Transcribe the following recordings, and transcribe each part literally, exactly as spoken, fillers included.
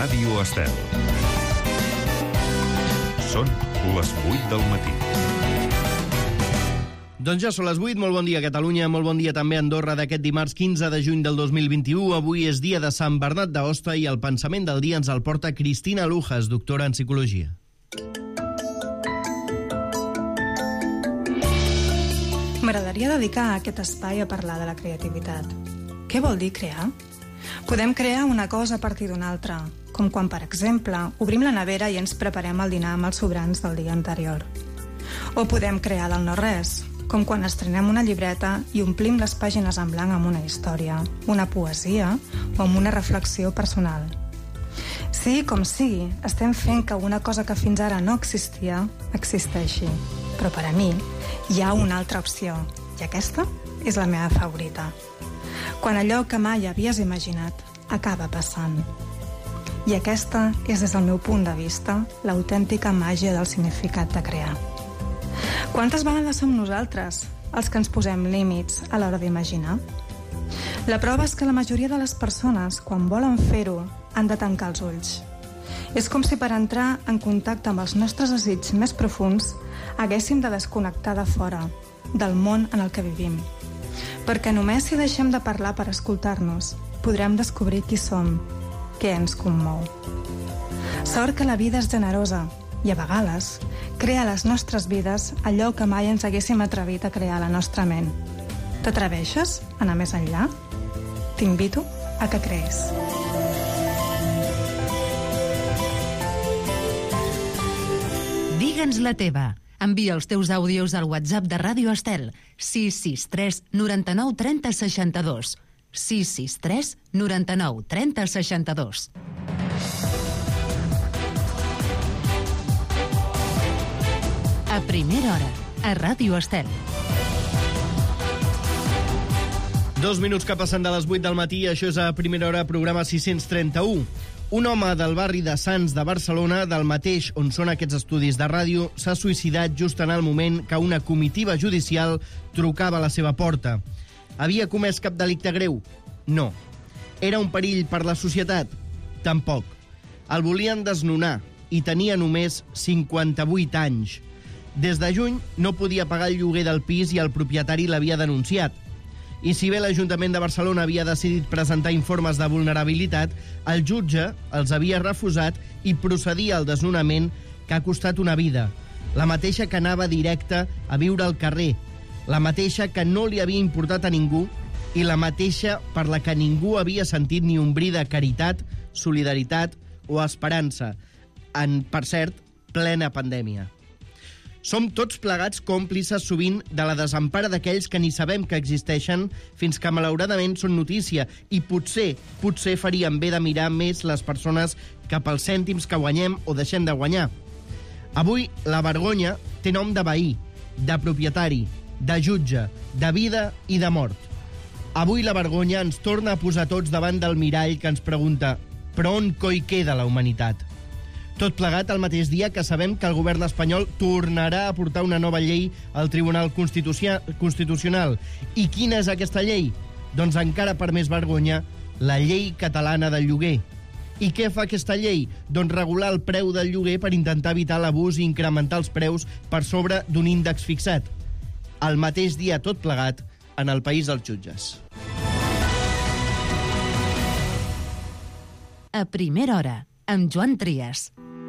Ràdio Estel. Són les vuit del matí. Doncs ja són les vuit, molt bon dia a Catalunya, molt bon dia també a Andorra d'aquest dimarts quinze de juny del dos mil vint-i-u. Avui és dia de Sant Bernat d'Aosta i el pensament del dia ens el porta Cristina Lujas, doctora en Psicologia. M'agradaria dedicar aquest espai a parlar de la creativitat. Què vol dir crear? Podem crear una cosa a partir d'una altra, com quan, per exemple, obrim la nevera i ens preparem el dinar amb els sobrants del dia anterior. O podem crear del no-res, com quan estrenem una llibreta i omplim les pàgines en blanc amb una història, una poesia o amb una reflexió personal. Sigui com sigui, estem fent que una cosa que fins ara no existia, existeixi. Però per a mi hi ha una altra opció, i aquesta és la meva favorita. Quan allò que mai havies imaginat acaba passant. I aquesta és, des del meu punt de vista, l'autèntica màgia del significat de crear. Quantes vegades som nosaltres els que ens posem límits a l'hora d'imaginar? La prova és que la majoria de les persones, quan volen fer-ho, han de tancar els ulls. És com si per entrar en contacte amb els nostres desigs més profuns haguéssim de desconnectar de fora, del món en el que vivim. Perquè només si deixem de parlar per escoltar-nos, podrem descobrir qui som, què ens commou. Sort que la vida és generosa i, a vegades, crea a les nostres vides allò que mai ens haguéssim atrevit a crear a la nostra ment. T'atreveixes a anar més enllà? T'invito a que crees. Digue'ns la teva. Envia els teus àudios al WhatsApp de Ràdio Estel, sis sis tres noranta-nou trenta seixanta-dos. sis sis tres noranta-nou trenta seixanta-dos. A primera hora, a Ràdio Estel. Dos minuts que passen de les vuit del matí, això és a primera hora, programa sis-cents trenta-u. Un home del barri de Sants de Barcelona, del mateix on són aquests estudis de ràdio, s'ha suïcidat just en el moment que una comitiva judicial trucava a la seva porta. Havia comès cap delicte greu? No. Era un perill per la societat? Tampoc. El volien desnonar i tenia només cinquanta-vuit anys. Des de juny no podia pagar el lloguer del pis i el propietari l'havia denunciat. I si bé l'Ajuntament de Barcelona havia decidit presentar informes de vulnerabilitat, el jutge els havia refusat i procedia al desnonament que ha costat una vida. La mateixa que anava directe a viure al carrer, la mateixa que no li havia importat a ningú i la mateixa per la que ningú havia sentit ni un bri de caritat, solidaritat o esperança. En, per cert, plena pandèmia. Som tots plegats còmplices sovint de la desempara d'aquells que ni sabem que existeixen fins que malauradament són notícia i potser, potser faríem bé de mirar més les persones cap als cèntims que guanyem o deixem de guanyar. Avui la vergonya té nom de veí, de propietari, de jutge, de vida i de mort. Avui la vergonya ens torna a posar tots davant del mirall que ens pregunta «Però on coi queda la humanitat?» Tot plegat al mateix dia que sabem que el govern espanyol tornarà a portar una nova llei al Tribunal Constitucional. I quina és aquesta llei? Doncs encara per més vergonya, la llei catalana del lloguer. I què fa aquesta llei? Doncs regular el preu del lloguer per intentar evitar l'abús i incrementar els preus per sobre d'un índex fixat. Al mateix dia tot plegat en el país dels jutges. A primera hora, amb Joan Trias.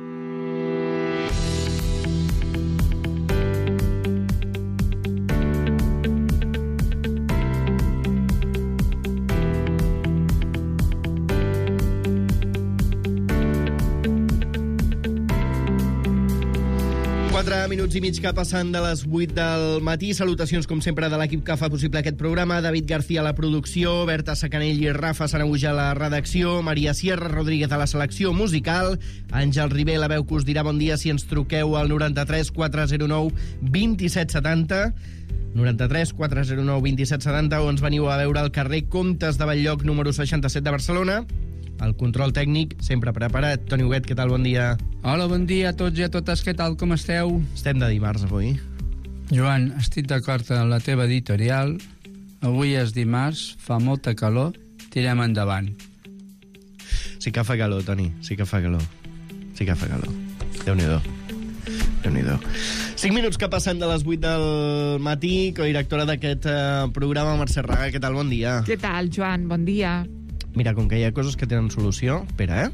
quatre minuts i mig que passen de les vuit del matí. Salutacions, com sempre, de l'equip que fa possible aquest programa. David García a la producció, Berta Sacanell i Rafa Sanahuja a la redacció, Maria Sierra Rodríguez a la selecció musical, Àngel Ribé, la veu que us dirà bon dia si ens truqueu al noranta-tres quatre zero nou vint set setanta, noranta-tres quatre zero nou vint set setanta, o ens veniu a veure al carrer Comtes de Batllloc, número seixanta-set de Barcelona. El control tècnic, sempre preparat. Toni Huguet, què tal? Bon dia. Hola, bon dia a tots i a totes. Què tal, com esteu? Estem de dimarts, avui. Joan, estic d'acord amb la teva editorial. Avui és dimarts, fa molta calor, tirem endavant. Sí que fa calor, Toni, sí que fa calor. Sí que fa calor. Déu-n'hi-do. Déu-n'hi-do. Cinc minuts que passen de les vuit del matí, codirectora d'aquest eh, programa, Mercè Raga. Què tal? Bon dia. Què tal, Joan? Bon dia. Mira, com que hi ha coses que tenen solució, espera, eh?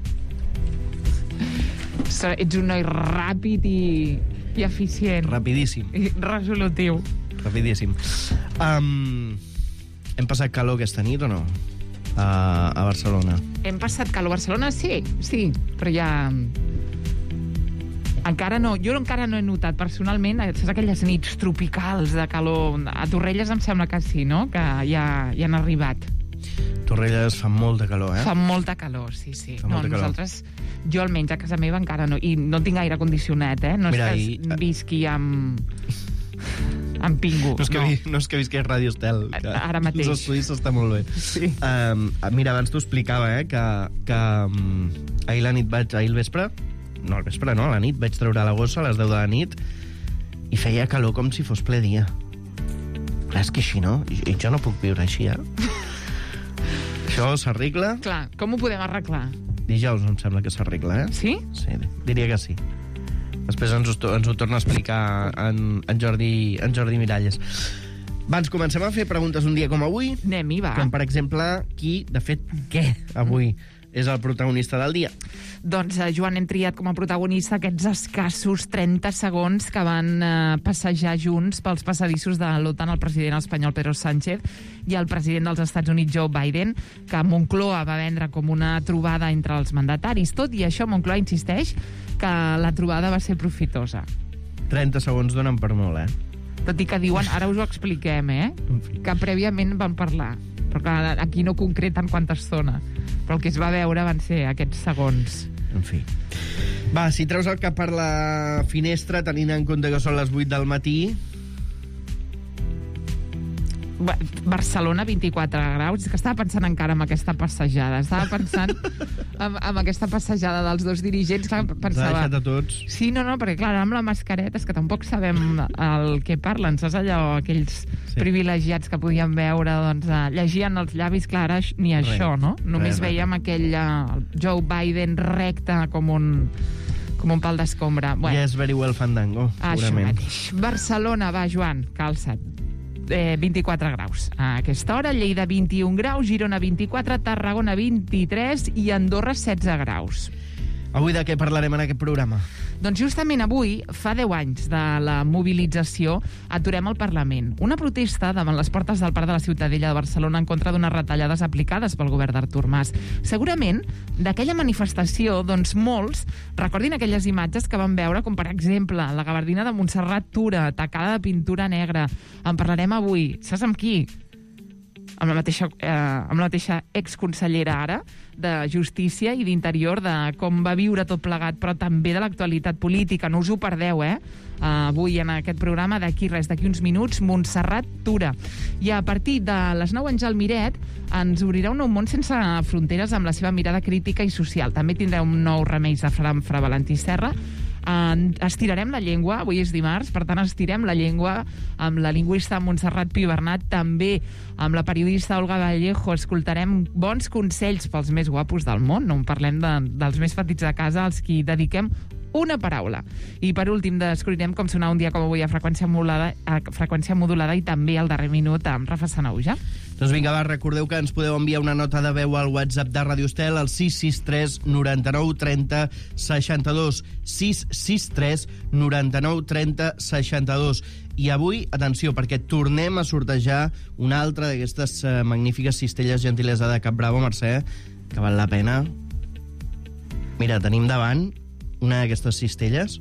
So, ets un noi ràpid i, i eficient. Rapidíssim. I resolutiu. Rapidíssim. Um, hem passat calor aquesta nit o no? A, a Barcelona. Hem passat calor a Barcelona? Sí, sí, però ja... Encara no, jo encara no he notat personalment, saps aquelles nits tropicals de calor? A Torrelles em sembla que sí, no? Que ja, ja han arribat. Torrelles fa molta calor, eh? Fa molta calor, sí, sí. Fa no, molta calor. Nosaltres, jo almenys a casa meva encara no, i no tinc aire condicionat, eh? No Mira, és que i... visqui amb... amb pingo. No és que, no. Vi, no és que visqui a Ràdio Estel. Que Ara mateix. Els estudis està molt bé. Sí. Um, mira, abans t'ho explicava, eh, que, que um, ahir la nit vaig... Ahir al vespre... No, al vespre no, a la nit vaig treure la gossa a les deu de la nit i feia calor com si fos ple dia. Clar, és que així no. I jo no puc viure així, eh? Això s'arregla? Clar, com ho podem arreglar? Dijous em sembla que s'arregla, eh? Sí? Sí, diria que sí. Després ens ho, ens ho torna a explicar en, en, Jordi, en Jordi Miralles. Abans comencem a fer preguntes un dia com avui. Anem-hi, va. Com, per exemple, qui, de fet, què avui és el protagonista del dia? Doncs, eh, Joan, hem triat com a protagonista aquests escassos trenta segons que van eh, passejar junts pels passadissos de l'OTAN el president espanyol Pedro Sánchez i el president dels Estats Units Joe Biden, que Moncloa va vendre com una trobada entre els mandataris. Tot i això, Moncloa insisteix que la trobada va ser profitosa. trenta segons donen per molt, eh? Tot i que diuen, ara us ho expliquem, eh? Que prèviament van parlar. Però clar, aquí no concreten quanta estona. Però el que es va veure van ser aquests segons. En fi. Va, si treus el cap per la finestra, tenint en compte que són les vuit del matí... Barcelona, vint-i-quatre graus. És que estava pensant encara en aquesta passejada. Estava pensant en, en aquesta passejada dels dos dirigents. Clar, pensava... S'ha deixat a tots. Sí, no, no, perquè clar, amb la mascareta és que tampoc sabem el que parlen. Saps allò, aquells sí. privilegiats que podíem veure, doncs, llegien els llavis, clar, ara ni Res. això, no? Només Res, veiem aquell uh, Joe Biden recte com un... com un pal d'escombra. Bueno, Yes, very well, Fandango, segurament. això mateix. Barcelona, va, Joan, calça't. Eh, vint-i-quatre graus. A aquesta hora, Lleida, vint-i-un graus, Girona, vint-i-quatre, Tarragona, vint-i-tres i Andorra, setze graus. Avui de què parlarem en aquest programa? Doncs justament avui, fa deu anys de la mobilització, aturem el Parlament. Una protesta davant les portes del Parc de la Ciutadella de Barcelona en contra d'unes retallades aplicades pel govern d'Artur Mas. Segurament, d'aquella manifestació, doncs molts recordin aquelles imatges que van veure, com per exemple la gabardina de Montserrat Tura, tacada de pintura negra. En parlarem avui. Saps amb qui? Amb la mateixa, eh, amb la mateixa exconsellera ara de Justícia i d'Interior, de com va viure tot plegat, però també de l'actualitat política. No us ho perdeu, eh? Uh, avui en aquest programa, d'aquí res, d'aquí uns minuts, Montserrat Tura. I a partir de les nou, Àngel Miret ens obrirà un nou món sense fronteres amb la seva mirada crítica i social. També tindrà un nou Remeis de Fra, Fra Valentí Serra. Uh, estirarem la llengua, avui és dimarts, per tant estirem la llengua amb la lingüista Montserrat Pibernat, també amb la periodista Olga Vallejo. Escoltarem bons consells pels més guapos del món, no en parlem de, dels més petits de casa, als qui dediquem una paraula. I per últim descobrirem com sonar un dia com avui a freqüència modulada, a freqüència modulada i també al darrer minut amb Rafa Sanauja. Doncs vinga, va, recordeu que ens podeu enviar una nota de veu al WhatsApp de Ràdio Estel al sis sis tres noranta-nou trenta seixanta-dos. sis sis tres noranta-nou trenta seixanta-dos. I avui, atenció, perquè tornem a sortejar una altra d'aquestes uh, magnífiques cistelles gentilesa de Cap Bravo, Mercè, que val la pena. Mira, tenim davant una d'aquestes cistelles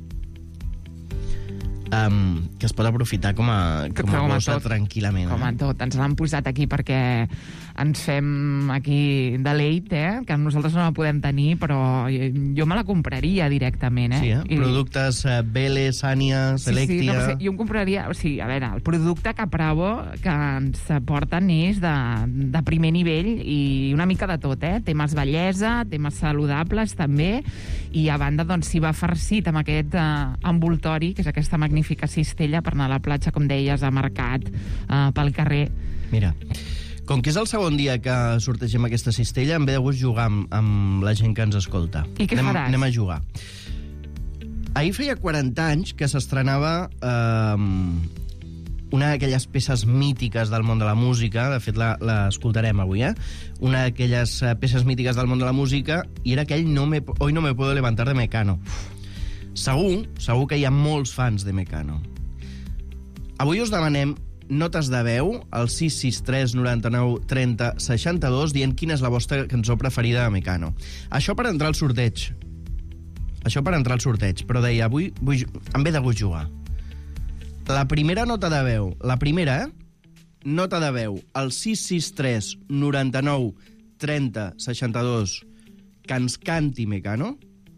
um, que es pot aprofitar com a, com a com a bossa tot. tranquil·lament. Com a tot. Ens l'han posat aquí perquè ens fem aquí deleit, eh? Que nosaltres no la podem tenir, però jo me la compraria directament, eh? Sí, eh? I... Productes eh, Bele, Sània, Selectia... Sí, sí, no, jo em compraria... O sigui, a veure, el producte Capravo que ens porten és de, de primer nivell i una mica de tot, eh? Temes bellesa, temes saludables, també, i a banda, doncs, s'hi va farcit amb aquest eh, envoltori, que és aquesta magnífica cistella per anar a la platja, com deies, a mercat, eh, pel carrer. Mira, Com que és el segon dia que sortegem aquesta cistella, em ve de gust jugar amb, amb la gent que ens escolta. I què anem, faràs? Anem a jugar. Ahir feia quaranta anys que s'estrenava eh, una d'aquelles peces mítiques del món de la música, de fet l'escoltarem avui, eh? Una d'aquelles peces mítiques del món de la música, i era aquell no me, Hoy no me puedo levantar de Mecano. Segur, segur que hi ha molts fans de Mecano. Avui us demanem notes de veu al sis sis tres noranta-nou trenta seixanta-dos dient quina és la vostra cançó preferida de Mecano. Això per entrar al sorteig. Això per entrar al sorteig. Però deia, avui vull, em ve de gust jugar. La primera nota de veu, la primera, eh? Nota de veu al sis sis tres noranta-nou trenta seixanta-dos que ens canti Mecano.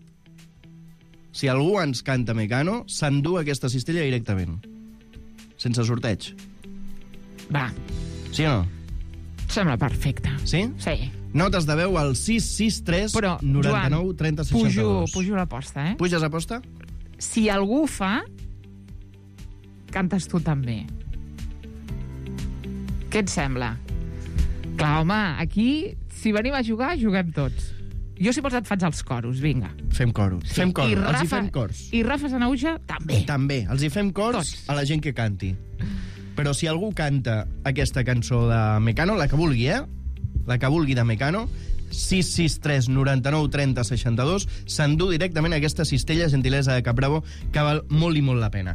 Si algú ens canta Mecano, s'endú aquesta cistella directament. Sense sorteig. Va. Sí o no? Sembla perfecte. Sí? Sí. Notes de veu al sis sis tres noranta-nou trenta seixanta-dos. Pujo, pujo l'aposta, eh? Puges aposta? Si algú fa, cantes tu també. Què et sembla? Clar, home, aquí, si venim a jugar, juguem tots. Jo, si vols, et faig els coros, vinga. Fem coros. Sí. Fem coros. I Rafa, els hi fem cors. I Rafa Sanauja, també. També. Els hi fem cors Tots. a la gent que canti. Però si algú canta aquesta cançó de Mecano, la que vulgui, eh? La que vulgui de Mecano, sis sis tres noranta-nou trenta seixanta-dos, s'endú directament a aquesta cistella, gentilesa de Capravo, que val molt i molt la pena.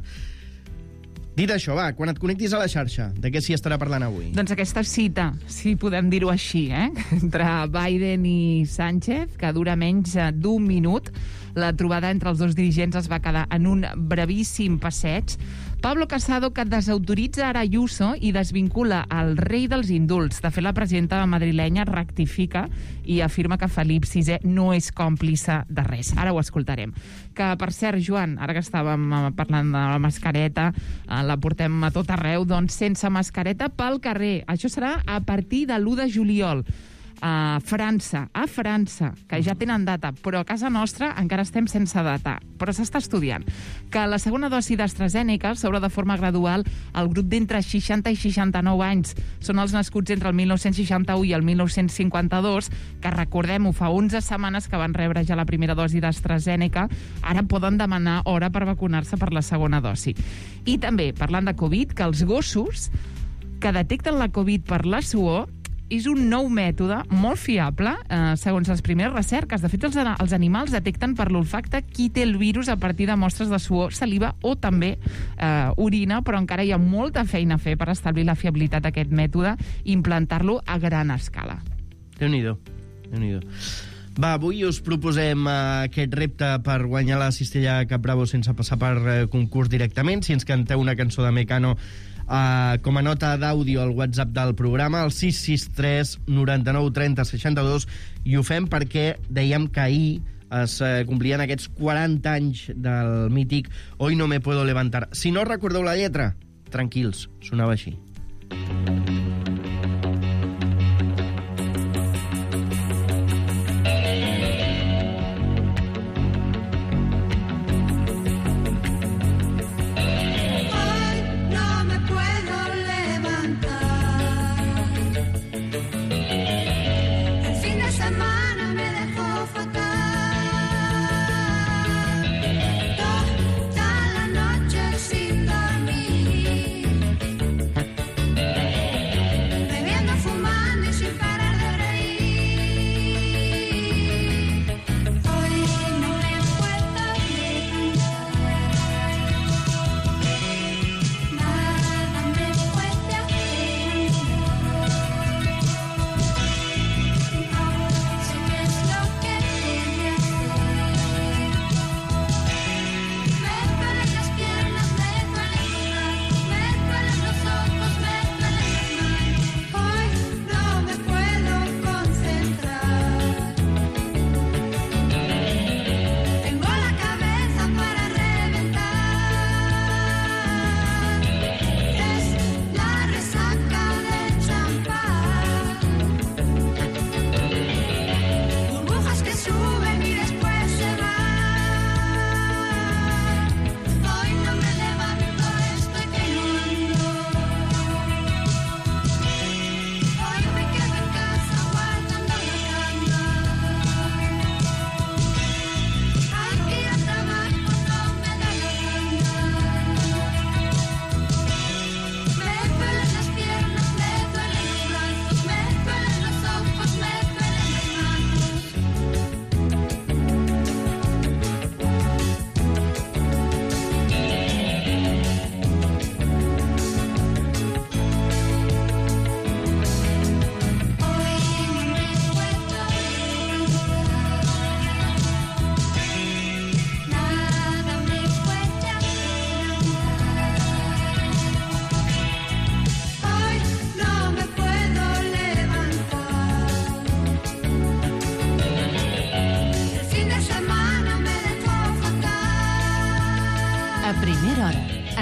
Dit això, va, quan et connectis a la xarxa, de què s'hi estarà parlant avui? Doncs aquesta cita, si podem dir-ho així, eh? entre Biden i Sánchez, que dura menys d'un minut. La trobada entre els dos dirigents es va quedar en un brevíssim passeig. Pablo Casado, que desautoritza ara Ayuso i desvincula el rei dels indults. De fet, la presidenta madrilenya rectifica i afirma que Felip sisè no és còmplice de res. Ara ho escoltarem. Que, per cert, Joan, ara que estàvem parlant de la mascareta, la portem a tot arreu, doncs sense mascareta pel carrer. Això serà a partir de l'u de juliol. A França, a França, que ja tenen data, però a casa nostra encara estem sense data, però s'està estudiant. Que la segona dosi d'AstraZeneca s'obre de forma gradual al grup d'entre seixanta i seixanta-nou anys. Són els nascuts entre el mil nou-cents seixanta-u i el mil nou-cents cinquanta-dos, que recordem-ho, fa onze setmanes que van rebre ja la primera dosi d'AstraZeneca, ara poden demanar hora per vacunar-se per la segona dosi. I també, parlant de Covid, que els gossos que detecten la Covid per la suor és un nou mètode molt fiable, eh, segons les primeres recerques. De fet, els, els animals detecten per l'olfacte qui té el virus a partir de mostres de suor, saliva o també eh, orina, però encara hi ha molta feina a fer per establir la fiabilitat d'aquest mètode i implantar-lo a gran escala. Déu-n'hi-do, Déu-n'hi-do. Va, avui us proposem uh, aquest repte per guanyar la cistella Capravo sense passar per uh, concurs directament. Si ens canteu una cançó de Mecano Uh, com a nota d'àudio al WhatsApp del programa, el sis sis tres noranta-nou trenta seixanta-dos, i ho fem perquè dèiem que ahir es uh, complien aquests quaranta anys del mític Hoy no me puedo levantar. Si no recordeu la lletra, tranquils, sonava així.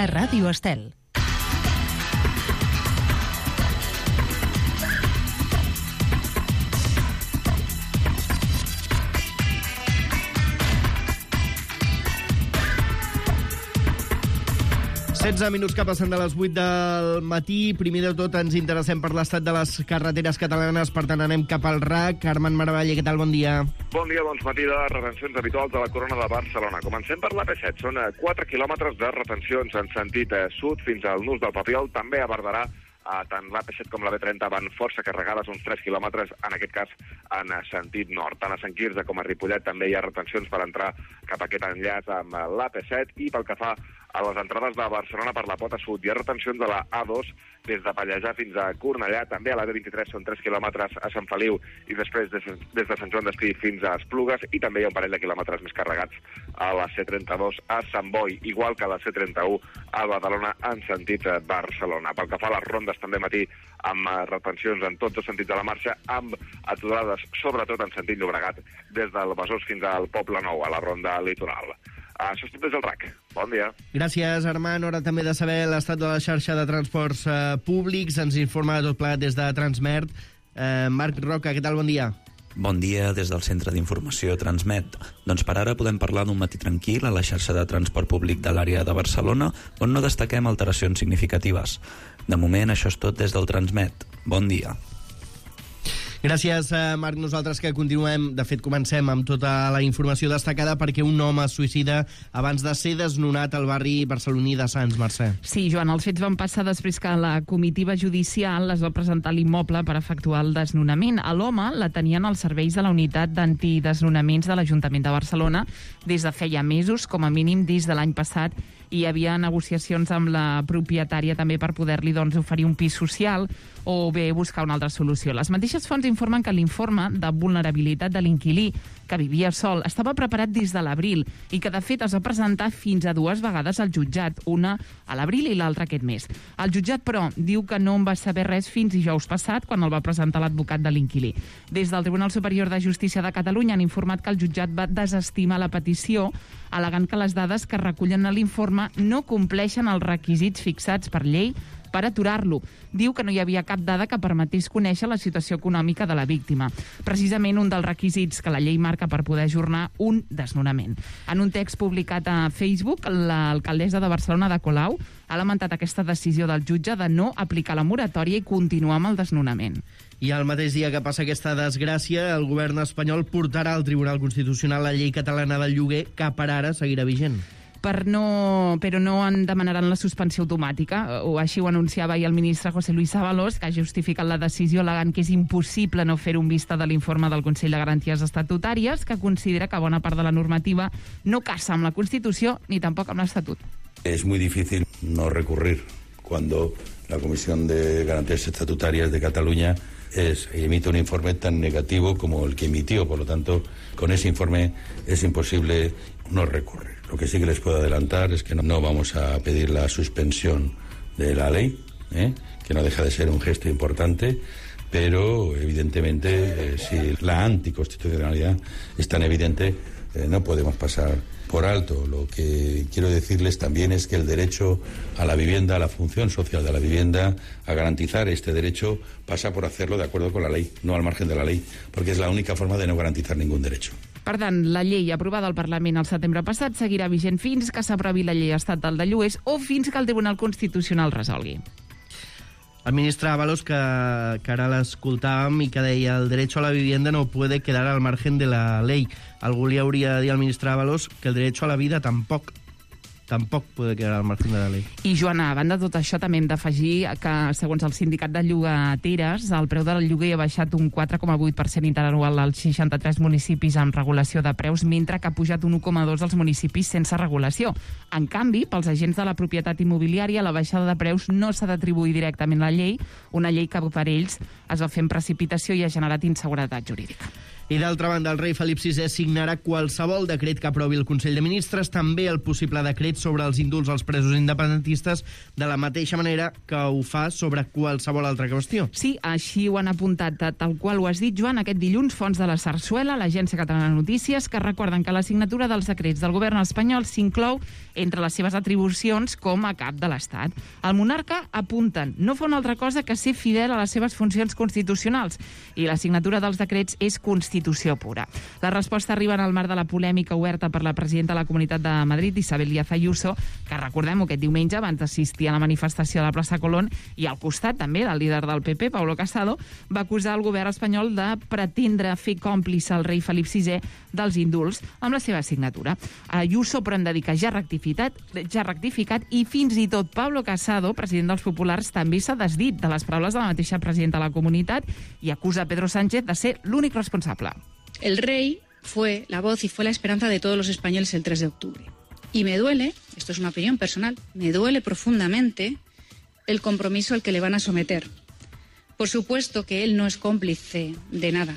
a Ràdio Estel. setze minuts que passen de les vuit del matí. Primer de tot ens interessem per l'estat de les carreteres catalanes, per tant anem cap al R A C. Armand Maravalle, què tal? Bon dia. Bon dia, doncs matí de retencions habituals de la Corona de Barcelona. Comencem per l'A P set. Són quatre quilòmetres de retencions en sentit sud fins al nus del Papiol. També a Barberà, tant l'A P set com la B trenta van força carregades, uns tres quilòmetres, en aquest cas en sentit nord. Tant a Sant Quirze com a Ripollet també hi ha retencions per entrar cap a aquest enllaç amb l'A P set, i pel que fa a les entrades de Barcelona per la pota sud hi ha retencions de la A dos des de Pallejà fins a Cornellà, també a la B vint-i-tres són tres quilòmetres a Sant Feliu i després des, des de Sant Joan d'Espí fins a Esplugues, i també hi ha un parell de quilòmetres més carregats a la C trenta-dos a Sant Boi, igual que a la C trenta-u a Badalona en sentit Barcelona. Pel que fa a les rondes també matí amb retencions en tots els sentits de la marxa, amb aturades sobretot en sentit Llobregat des del Besòs fins al Poble Nou a la ronda litoral. Això és tot des del R A C. Bon dia. Gràcies, Armand. Hora també de saber l'estat de la xarxa de transports eh, públics. Ens informa de tot plegat des de Transmet. Eh, Marc Roca, què tal? Bon dia. Bon dia des del Centre d'Informació Transmet. Doncs per ara podem parlar d'un matí tranquil a la xarxa de transport públic de l'àrea de Barcelona, on no destaquem alteracions significatives. De moment, això és tot des del Transmet. Bon dia. Gràcies, Marc. Nosaltres que continuem, de fet comencem amb tota la informació destacada, perquè un home es suïcida abans de ser desnonat al barri barceloní de Sants, Mercè. Sí, Joan, els fets van passar després que la comitiva judicial es va presentar a l'immoble per efectuar el desnonament. A l'home la tenien als serveis de la unitat d'antidesnonaments de l'Ajuntament de Barcelona des de feia mesos, com a mínim des de l'any passat, i hi havia negociacions amb la propietària també per poder-li doncs, oferir un pis social o bé buscar una altra solució. Les mateixes fonts informen que l'informe de vulnerabilitat de l'inquilí, que vivia sol, estava preparat des de l'abril i que, de fet, es va presentar fins a dues vegades al jutjat, una a l'abril i l'altra aquest mes. El jutjat, però, diu que no en va saber res fins dijous passat, quan el va presentar l'advocat de l'inquilí. Des del Tribunal Superior de Justícia de Catalunya han informat que el jutjat va desestimar la petició, al·legant que les dades que recullen a l'informe no compleixen els requisits fixats per llei per aturar-lo. Diu que no hi havia cap dada que permetés conèixer la situació econòmica de la víctima. Precisament un dels requisits que la llei marca per poder ajornar un desnonament. En un text publicat a Facebook, l'alcaldessa de Barcelona, Ada Colau, ha lamentat aquesta decisió del jutge de no aplicar la moratòria i continuar amb el desnonament. I el mateix dia que passa aquesta desgràcia, el govern espanyol portarà al Tribunal Constitucional la llei catalana del lloguer, que per ara seguirà vigent. Per no, però no en demanaran la suspensió automàtica, o així ho anunciava ahir el ministre José Luis Ábalos, que ha justificat la decisió al·legant que és impossible no fer un vista de l'informe del Consell de Garanties Estatutàries, que considera que bona part de la normativa no casa amb la Constitució ni tampoc amb l'Estatut. Es muy difícil no recurrir cuando la Comisión de Garantías Estatutarias de Cataluña es, emite un informe tan negativo como el que emitió. Por lo tanto, con ese informe es imposible no recurrir. Lo que sí que les puedo adelantar es que no, no vamos a pedir la suspensión de la ley, ¿eh? que no deja de ser un gesto importante, pero evidentemente eh, si la anticonstitucionalidad es tan evidente, eh, no podemos pasar por alto. Lo que quiero decirles también es que el derecho a la vivienda, a la función social de la vivienda, a garantizar este derecho, pasa por hacerlo de acuerdo con la ley, no al margen de la ley, porque es la única forma de no garantizar ningún derecho. Per tant, la llei aprovada al Parlament el setembre passat seguirà vigent fins que s'aprovi la llei estatal de lloguers o fins que el Tribunal Constitucional resolgui. El ministre Ábalos, que, que ara l'escoltàvem i que deia el derecho a la vivienda no puede quedar al margen de la ley. Algú li hauria de dir al ministre Ábalos que el derecho a la vida tampoc tampoc puede quedar al margen de la ley. I, Joana, a banda de tot això, també hem d'afegir que, segons el sindicat de llogateres, el preu del lloguer ha baixat un quatre coma vuit per cent interanual als seixanta-tres municipis amb regulació de preus, mentre que ha pujat un u coma dos als municipis sense regulació. En canvi, pels agents de la propietat immobiliària, la baixada de preus no s'ha d'atribuir directament a la llei, una llei que per ells es va fer en precipitació i ha generat inseguretat jurídica. I d'altra banda, el rei Felip sisè signarà qualsevol decret que aprovi el Consell de Ministres, també el possible decret sobre els indults als presos independentistes, de la mateixa manera que ho fa sobre qualsevol altra qüestió. Sí, així ho han apuntat, tal qual ho has dit, Joan, aquest dilluns, fonts de la Sarsuela, l'Agència Catalana de Notícies, que recorden que la signatura dels decrets del govern espanyol s'inclou entre les seves atribucions com a cap de l'Estat. El monarca, apunten, no fa una altra cosa que ser fidel a les seves funcions constitucionals, i la signatura dels decrets és constitució pura. La resposta arriba en el marc de la polèmica oberta per la presidenta de la Comunitat de Madrid, Isabel Díaz Ayuso, que recordem-ho aquest diumenge abans d'assistir a la manifestació de la plaça Colón, i al costat també del líder del P P, Pablo Casado, va acusar el govern espanyol de pretendre fer còmplice al rei Felip sisè dels indults amb la seva signatura. Ayuso, però hem de dir que ja ha rectificat, ja ha rectificat i fins i tot Pablo Casado, president dels Populars, també s'ha desdit de les paraules de la mateixa presidenta de la Comunitat i acusa a Pedro Sánchez de ser l'únic responsable. El rey fue la voz y fue la esperanza de todos los españoles el tres de octubre. Y me duele, esto es una opinión personal, me duele profundamente el compromiso al que le van a someter. Por supuesto que él no es cómplice de nada.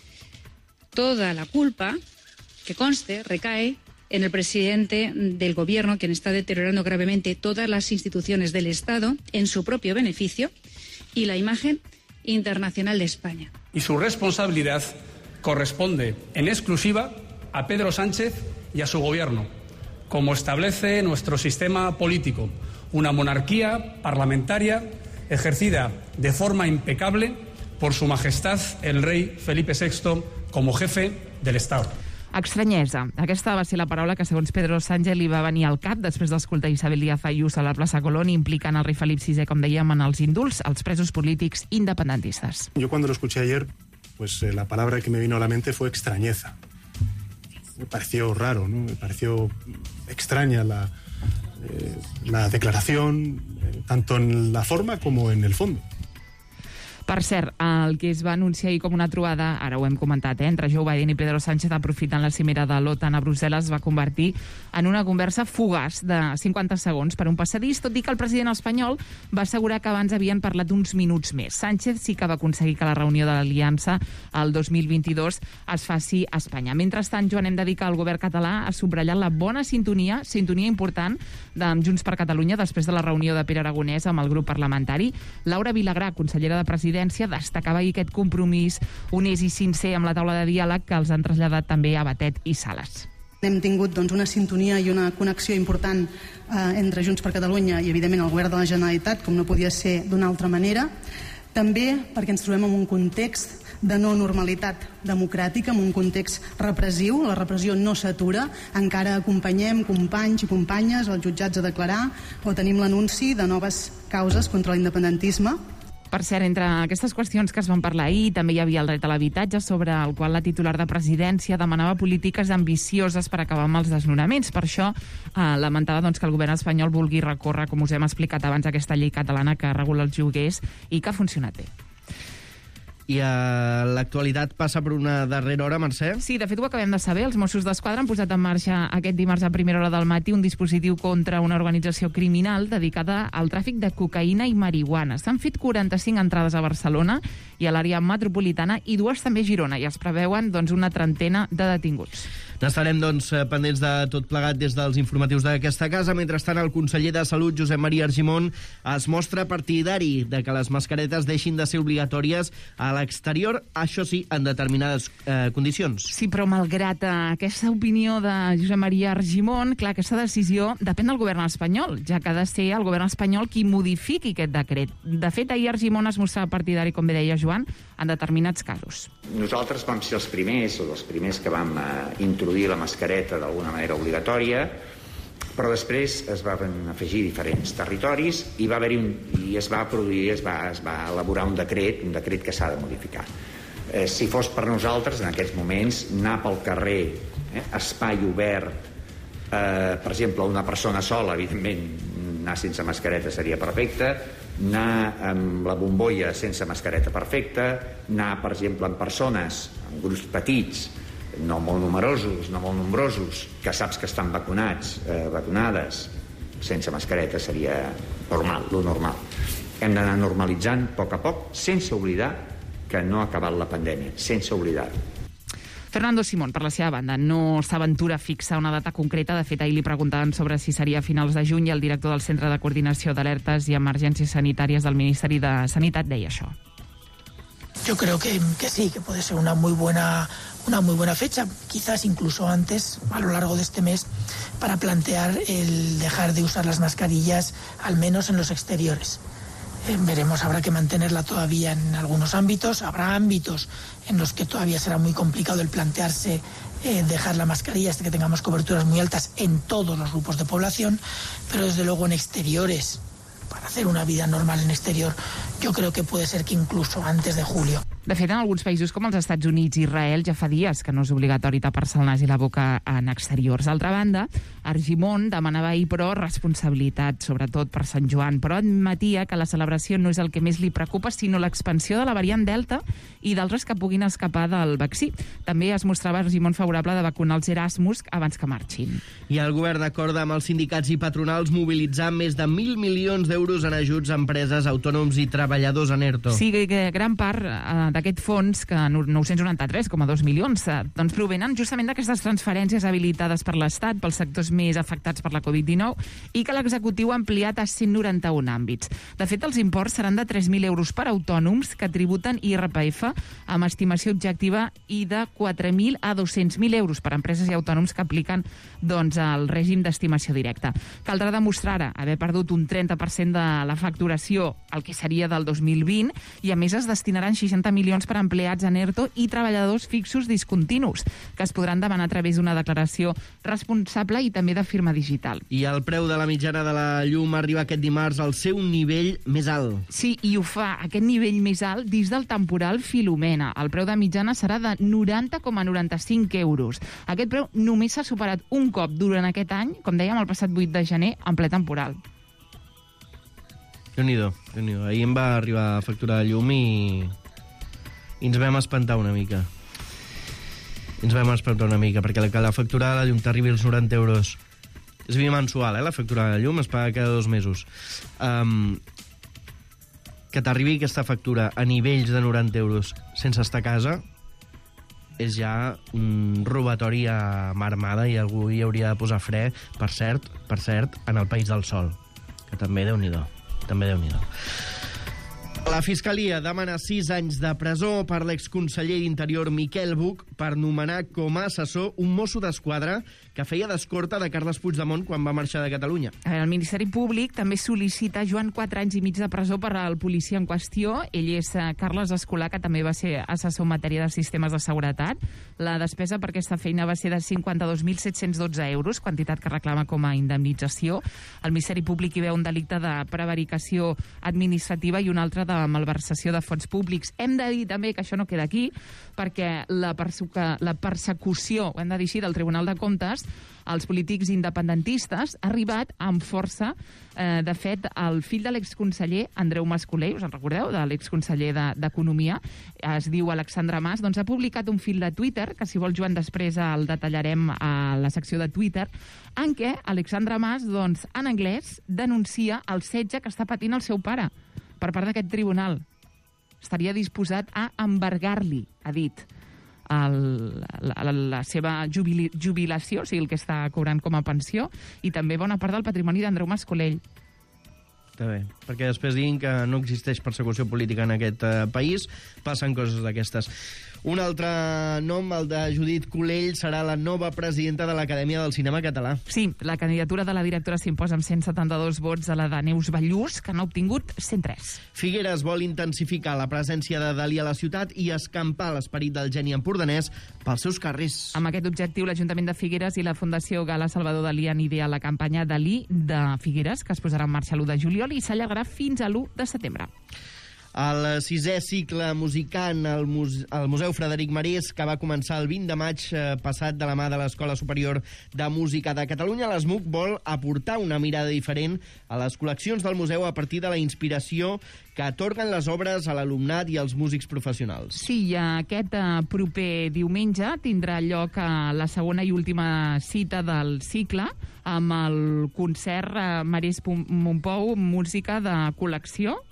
Toda la culpa, que conste, recae en el presidente del gobierno, quien está deteriorando gravemente todas las instituciones del Estado en su propio beneficio y la imagen internacional de España. Y su responsabilidad corresponde en exclusiva a Pedro Sánchez y a su gobierno, como establece nuestro sistema político, una monarquía parlamentaria ejercida de forma impecable por su majestad el rey Felipe sexto como jefe del Estado. Estranyesa. Aquesta va ser la paraula que, segons Pedro Sánchez, li va venir al cap després d'escoltar Isabel Díaz Ayuso a la plaça Colón, implicant el rei Felip sisè, com dèiem, en els indults als presos polítics independentistas. Yo cuando lo escuché ayer, pues eh, la palabra que me vino a la mente fue extrañeza. Me pareció raro, ¿no? Me pareció extraña la, eh, la declaración, eh, tanto en la forma como en el fondo. Per cert, el que es va anunciar ahir com una trobada, ara ho hem comentat, eh, entre Joe Biden i Pedro Sánchez aprofitant la cimera de l'OTAN a Brussel·les, va convertir en una conversa fugaç de cinquanta segons per un passadís, tot i que el president espanyol va assegurar que abans havien parlat d'uns minuts més. Sánchez sí que va aconseguir que la reunió de l'Aliança el dos mil vint-i-dos es faci a Espanya. Mentrestant, Joan, hem de dir que el govern català ha subratllat la bona sintonia, sintonia important de Junts per Catalunya després de la reunió de Pere Aragonès amb el grup parlamentari. Laura Vilagrà, consellera de Presidència, destacava ahir aquest compromís honest i sincer amb la taula de diàleg que els han traslladat també a Batet i Sales. Hem tingut doncs, una sintonia i una connexió important eh, entre Junts per Catalunya i, evidentment, el govern de la Generalitat, com no podia ser d'una altra manera. També perquè ens trobem en un context de no normalitat democràtica, en un context repressiu. La repressió no s'atura. Encara acompanyem companys i companyes als jutjats a declarar o tenim l'anunci de noves causes contra l'independentisme. Per cert, entre aquestes qüestions que es van parlar ahir, també hi havia el dret a l'habitatge, sobre el qual la titular de Presidència demanava polítiques ambicioses per acabar amb els desnonaments. Per això eh, lamentava doncs, que el govern espanyol vulgui recórrer, com us hem explicat abans, aquesta llei catalana que regula els lloguers i que ha funcionat bé. I a l'actualitat passa per una darrera hora, Mercè? Sí, de fet ho acabem de saber. Els Mossos d'Esquadra han posat en marxa aquest dimarts a primera hora del matí un dispositiu contra una organització criminal dedicada al tràfic de cocaïna i marihuana. S'han fet quaranta-cinc entrades a Barcelona i a l'àrea metropolitana i dues també a Girona, i es preveuen doncs, una trentena de detinguts. N'estarem doncs, pendents de tot plegat des dels informatius d'aquesta casa. Mentrestant, el conseller de Salut, Josep Maria Argimon, es mostra partidari de que les mascaretes deixin de ser obligatòries a l'exterior, això sí, en determinades eh, condicions. Sí, però malgrat aquesta opinió de Josep Maria Argimon, clar, aquesta decisió depèn del govern espanyol, ja que ha de ser el govern espanyol qui modifiqui aquest decret. De fet, ahir Argimon es mostrava partidari, com bé deia Joan, en determinats casos. Nosaltres vam ser els primers, o els primers que vam eh, introduir la mascareta d'alguna manera obligatòria, però després es van afegir diferents territoris i va haver-hi un, i es va produir, es va, es va elaborar un decret, un decret que s'ha de modificar. Eh, si fos per nosaltres, en aquests moments, anar pel carrer, eh, espai obert, eh, per exemple, una persona sola, evidentment, anar sense mascareta seria perfecte, anar amb la bombolla sense mascareta perfecta, anar, per exemple, amb persones, en grups petits, no molt numerosos, no molt nombrosos, que saps que estan vacunats, eh, vacunades, sense mascareta seria normal, lo normal. Hem d'anar normalitzant a poc a poc, sense oblidar que no ha acabat la pandèmia, sense oblidar-ho. Fernando Simón, per la seva banda, no s'aventura a fixar una data concreta. De fet, ahir li preguntaven sobre si seria a finals de juny i el director del Centre de Coordinació d'Alertes i Emergències Sanitàries del Ministeri de Sanitat deia això. Yo creo que, que sí, que puede ser una muy buena una muy buena fecha, quizás incluso antes, a lo largo de este mes, para plantear el dejar de usar las mascarillas, al menos en los exteriores. Eh, veremos, habrá que mantenerla todavía en algunos ámbitos, habrá ámbitos en los que todavía será muy complicado el plantearse eh, dejar la mascarilla hasta que tengamos coberturas muy altas en todos los grupos de población, pero desde luego en exteriores, para hacer una vida normal en exterior, yo creo que puede ser que incluso antes de julio. De fet, en alguns països com els Estats Units i Israel ja fa dies que no és obligatori tapar-se el nas i la boca en exteriors. D'altra banda, Argimon demanava ahir, però, responsabilitat, sobretot per Sant Joan, però admetia que la celebració no és el que més li preocupa, sinó l'expansió de la variant Delta i d'altres que puguin escapar del vaccí. També es mostrava Argimon favorable de vacunar els Erasmus abans que marxin. I el govern acorda amb els sindicats i patronals mobilitzar més de mil milions d'euros en ajuts a empreses, autònoms i treballadors en ERTO. Sí, que gran part eh, d'aquest fons, que nou-cents noranta-tres coma dos milions, eh, doncs provenen justament d'aquestes transferències habilitades per l'Estat pels sectors més afectats per la covid dinou i que l'executiu ha ampliat a cent noranta-un àmbits. De fet, els imports seran de tres mil euros per autònoms que tributen I R P F amb estimació objectiva i de quatre mil a dos-cents mil euros per a empreses i autònoms que apliquen doncs, el règim d'estimació directa. Caldrà demostrar ara haver perdut un trenta per cent de la facturació, el que seria del dos mil vint, i a més es destinaran seixanta milions per a empleats en ERTO i treballadors fixos discontinus, que es podran demanar a través d'una declaració responsable i també de firma digital. I el preu de la mitjana de la llum arriba aquest dimarts al seu nivell més alt. Sí, i ho fa, aquest nivell més alt, dins del temporal Filomena. El preu de mitjana serà de noranta coma noranta-cinc euros. Aquest preu només s'ha superat un cop durant aquest any, com dèiem, el passat vuit de gener, en ple temporal. Déu-n'hi-do, Déu-n'hi-do. Ahir em va arribar a factura de llum i... i ens vam espantar una mica. I ens vam espantar una mica, perquè la, la factura de la llum t'arribi als noranta euros. És bimensual, eh, la factura de la llum, es paga cada dos mesos. Um, que t'arribi aquesta factura a nivells de noranta euros sense estar a casa és ja un robatori a mà armada i algú hi hauria de posar fre, per cert, per cert, en el País del Sol, que també Déu-n'hi-do, també Déu-n'hi-do. La Fiscalia demana sis anys de presó per l'exconseller d'Interior Miquel Buch per nomenar com a assessor un mosso d'esquadra que feia d'escorta de Carles Puigdemont quan va marxar de Catalunya. El Ministeri Públic també sol·licita a Joan quatre anys i mig de presó per al policia en qüestió. Ell és Carles Escolà, que també va ser assessor en matèria de sistemes de seguretat. La despesa per aquesta feina va ser de cinquanta-dos mil set-cents dotze euros, quantitat que reclama com a indemnització. El Ministeri Públic hi veu un delicte de prevaricació administrativa i un altre de malversació de fons públics. Hem de dir també que això no queda aquí, perquè la, persecució, la persecució, ho hem de dir així, del Tribunal de Comptes als polítics independentistes ha arribat amb força. Eh, de fet, el fill de l'exconseller Andreu Mas-Colell, us en recordeu, de l'exconseller d'Economia, es diu Alexandre Mas, doncs ha publicat un fil de Twitter, que si vol, Joan, després el detallarem a la secció de Twitter, en què Alexandre Mas, doncs, en anglès, denuncia el setge que està patint el seu pare per part d'aquest tribunal. Estaria disposat a embargar-li, ha dit, el, la, la, la seva jubili, jubilació, o sigui, el que està cobrant com a pensió, i també bona part del patrimoni d'Andreu Mas-Colell. Està bé, perquè després diguin que no existeix persecució política en aquest eh, país, passen coses d'aquestes. Un altre nom, el de Judit Colell, serà la nova presidenta de l'Acadèmia del Cinema Català. Sí, la candidatura de la directora s'imposa amb cent setanta-dos vots a la de Neus Ballús, que n'ha obtingut cent tres. Figueres vol intensificar la presència de Dalí a la ciutat i escampar l'esperit del geni empordanès pels seus carrers. Amb aquest objectiu, l'Ajuntament de Figueres i la Fundació Gala Salvador Dalí han ideat la campanya Dalí de Figueres, que es posarà en marxa l'u de juliol i s'allargarà fins a l'u de setembre. El sisè cicle musicant al Muse al Museu Frederic Marès, que va començar el vint de maig eh, passat de la mà de l'Escola Superior de Música de Catalunya, l'ESMUC vol aportar una mirada diferent a les col·leccions del museu a partir de la inspiració que atorguen les obres a l'alumnat i als músics professionals. Sí, aquest eh, proper diumenge tindrà lloc a la segona i última cita del cicle amb el concert eh, Marès Montpou, música de col·lecció,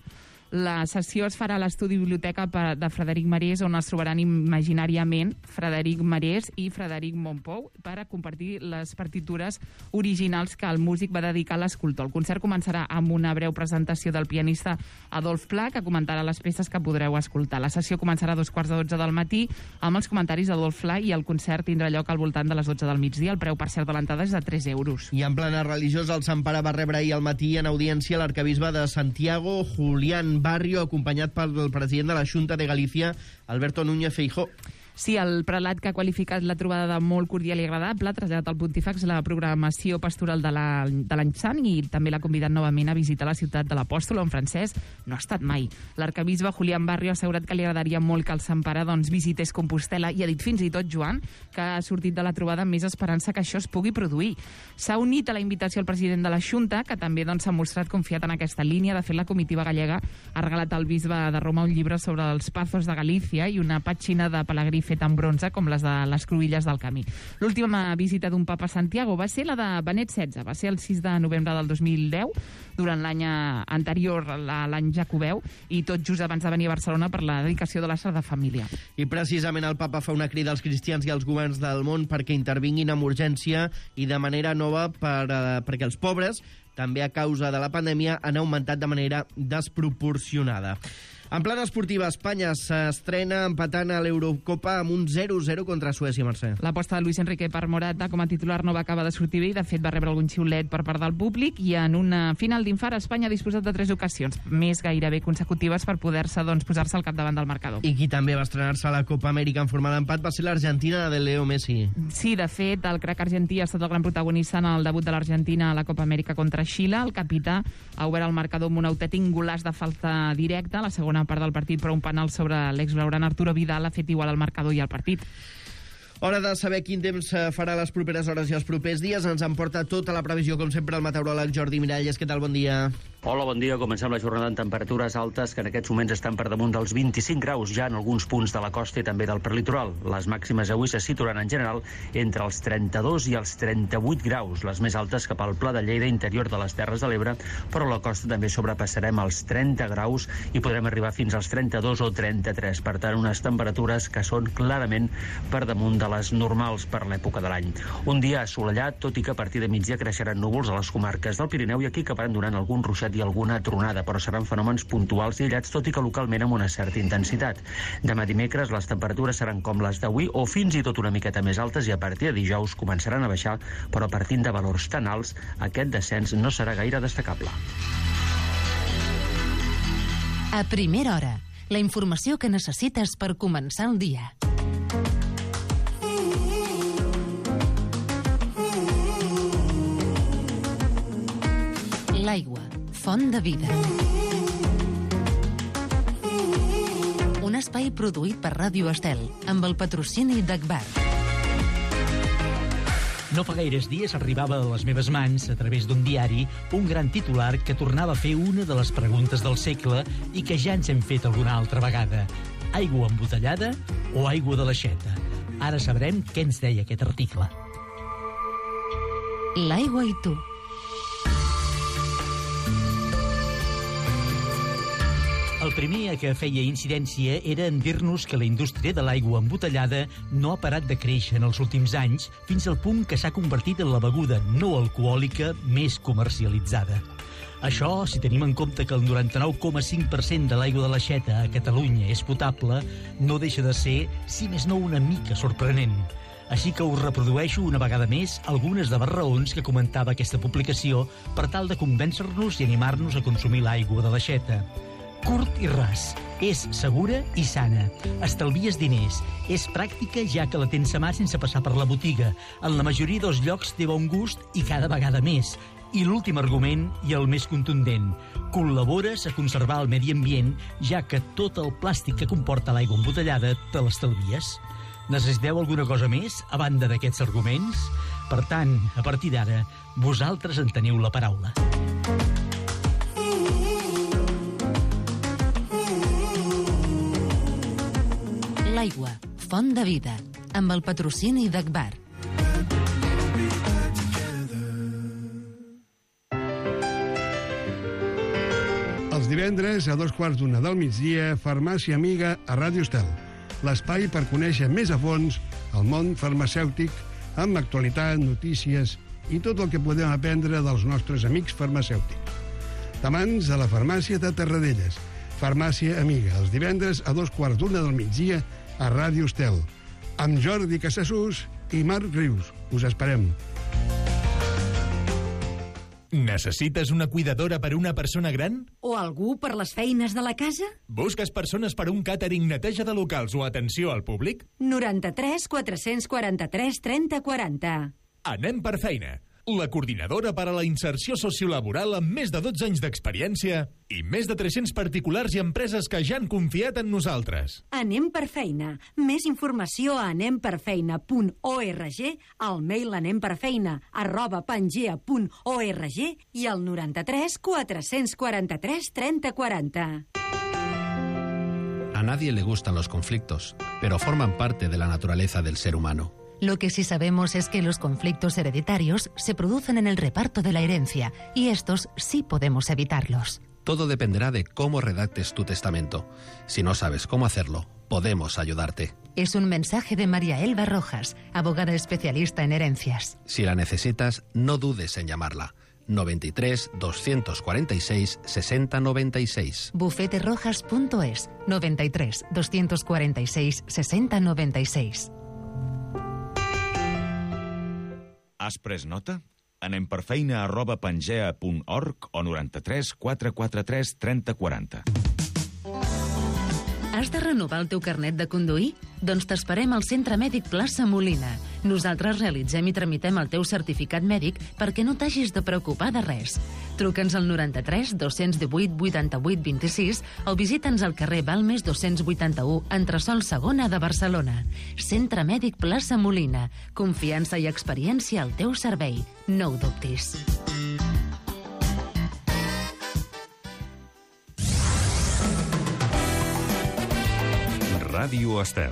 La sessió es farà a l'estudi biblioteca de Frederic Marès, on es trobaran imaginàriament Frederic Marès i Frederic Mompou per a compartir les partitures originals que el músic va dedicar a l'escultor. El concert començarà amb una breu presentació del pianista Adolf Pla, que comentarà les peces que podreu escoltar. La sessió començarà a dos quarts de dotze del matí amb els comentaris d'Adolf Pla i el concert tindrà lloc al voltant de les dotze del migdia. El preu, per cert, de l'entrada és de tres euros. I en plana religiosa, el Sant Pare va rebre ahir al matí en audiència l'arcabisbe de Santiago, Julián Barrio, acompanyat pel president de la Xunta de Galícia, Alberto Núñez Feijóo. Sí, el prelat, que ha qualificat la trobada de molt cordial i agradable, ha traslladat al Pontífex la programació pastoral de l'any sant i també l'ha convidat novament a visitar la ciutat de l'Apòstol, on Francesc no ha estat mai. L'arcabisbe Julián Barrio ha assegurat que li agradaria molt que el Sant Pare doncs, visités Compostela i ha dit fins i tot, Joan, que ha sortit de la trobada amb més esperança que això es pugui produir. S'ha unit a la invitació el president de la Xunta, que també s'ha doncs, mostrat confiat en aquesta línia. De fet, la comitiva gallega ha regalat al bisbe de Roma un llibre sobre els pazos de Galícia i una pàgina de pelegrí fet en bronze com les de les cruïlles del camí. L'última visita d'un papa a Santiago va ser la de Benet setze, va ser el sis de novembre del dos mil deu, durant l'any anterior, l'any Jacobeu, i tot just abans de venir a Barcelona per la dedicació de la Sagrada Família. I precisament el papa fa una crida als cristians i als governs del món perquè intervinguin amb urgència i de manera nova per, uh, perquè els pobres, també a causa de la pandèmia, han augmentat de manera desproporcionada. En plana esportiva, Espanya s'estrena empatant a l'Eurocopa amb un zero zero contra Suècia, Mercè. L'aposta de Luis Enrique per Morata com a titular no va acabar de sortir bé i, de fet, va rebre algun xiulet per part del públic, i en una final d'infart Espanya ha disposat de tres ocasions, més gairebé consecutives, per poder-se doncs, posar-se al capdavant del marcador. I qui també va estrenar-se a la Copa Amèrica en forma d'empat va ser l'Argentina de Leo Messi. Sí, de fet, el crac argentí ha estat el gran protagonista en el debut de l'Argentina a la Copa Amèrica contra Xile. El capità ha obert el marcador amb un autèntic golaç de falta directa a la segona part del partit, però un penal sobre l'exblaugrana Arturo Vidal ha fet igual al marcador i al partit. Hora de saber quin temps farà les properes hores i els propers dies. Ens en porta tota la previsió, com sempre, el meteoròleg Jordi Miralles. Què tal? Bon dia. Hola, bon dia. Comencem la jornada amb temperatures altes que en aquests moments estan per damunt dels vint-i-cinc graus, ja en alguns punts de la costa i també del prelitoral. Les màximes avui se situaran en general entre els trenta-dos i els trenta-vuit graus, les més altes cap al Pla de Lleida, interior de les Terres de l'Ebre, però a la costa també sobrepassarem els trenta graus i podrem arribar fins als trenta-dos o trenta-tres. Per tant, unes temperatures que són clarament per damunt de les normals per l'època de l'any. Un dia assolellat, tot i que a partir de migdia creixeran núvols a les comarques del Pirineu i aquí acabaran donant algun ruixat i alguna tronada, però seran fenòmens puntuals i aïllats, tot i que localment amb una certa intensitat. Demà dimecres les temperatures seran com les d'avui o fins i tot una miqueta més altes i a partir de dijous començaran a baixar, però partint de valors tan alts, aquest descens no serà gaire destacable. A primera hora, la informació que necessites per començar el dia. L'aigua, font de vida. Un espai produït per Ràdio Estel, amb el patrocini d'Agbar. No fa gaires dies arribava a les meves mans, a través d'un diari, un gran titular que tornava a fer una de les preguntes del segle i que ja ens hem fet alguna altra vegada. Aigua embotellada o aigua de l'aixeta? Ara sabrem què ens deia aquest article. L'aigua i tu. El primer a què feia incidència era en dir-nos que la indústria de l'aigua embotellada no ha parat de créixer en els últims anys fins al punt que s'ha convertit en la beguda no alcohòlica més comercialitzada. Això, si tenim en compte que el noranta-nou coma cinc per cent de l'aigua de l'aixeta a Catalunya és potable, no deixa de ser, si més no, una mica sorprenent. Així que us reprodueixo una vegada més algunes de les raons que comentava aquesta publicació per tal de convèncer-nos i animar-nos a consumir l'aigua de l'aixeta. Curt i ras, és segura i sana, estalvies diners, és pràctica ja que la tens a mà sense passar per la botiga, en la majoria dels llocs té bon gust i cada vegada més. I l'últim argument, i el més contundent, col·labores a conservar el medi ambient, ja que tot el plàstic que comporta l'aigua embotellada te l'estalvies. Necessiteu alguna cosa més, a banda d'aquests arguments? Per tant, a partir d'ara, vosaltres en teniu la paraula. L'aigua, font de vida, amb el patrocini d'Agbar. Els divendres divendres a dos quarts d'una del migdia, Farmàcia Amiga a Ràdio Estel. L'espai per conèixer més a fons el món farmacèutic amb actualitat, notícies i tot el que podem aprendre dels nostres amics farmacèutics. Tamans a la Farmàcia de Terradellas. Farmàcia Amiga, els divendres a dos quarts d'una del migdia a Ràdio Estel. Amb Jordi Casassús i Marc Rius. Us esperem. Necessites una cuidadora per una persona gran? O algú per les feines de la casa? Busques persones per un càtering, neteja de locals o atenció al públic? noranta-tres quatre-cents quaranta-tres trenta quaranta. Anem per feina. La coordinadora per a la inserció sociolaboral amb més de dotze anys d'experiència i més de tres-cents particulars i empreses que ja han confiat en nosaltres. Anem per feina. Més informació a anem per feina punt org, al mail anemperfeina arroba pangea punt org i al noranta-tres quatre-cents quaranta-tres trenta quaranta. A nadie le gustan los conflictos, pero forman parte de la naturaleza del ser humano. Lo que sí sabemos es que los conflictos hereditarios se producen en el reparto de la herencia y estos sí podemos evitarlos. Todo dependerá de cómo redactes tu testamento. Si no sabes cómo hacerlo, podemos ayudarte. Es un mensaje de María Elba Rojas, abogada especialista en herencias. Si la necesitas, no dudes en llamarla. noventa y tres, doscientos cuarenta y seis, sesenta noventa y seis. bufete rojas punto es, noventa y tres, doscientos cuarenta y seis, sesenta noventa y seis. Has pres nota? Anem per feina arroba pangea punt org o noranta-tres quatre quaranta-tres trenta quaranta. Has de renovar el teu carnet de conduir? Doncs t'esperem al Centre Mèdic Plaça Molina. Nosaltres realitzem i tramitem el teu certificat mèdic perquè no t'hagis de preocupar de res. Truca'ns al noranta-tres dos-cents divuit vuitanta-vuit vint-i-sis o visita'ns al carrer Balmes dos-cents vuitanta-u, entresòl segona de Barcelona. Centre Mèdic Plaça Molina. Confiança i experiència al teu servei. No ho dubtis. Ràdio Estel.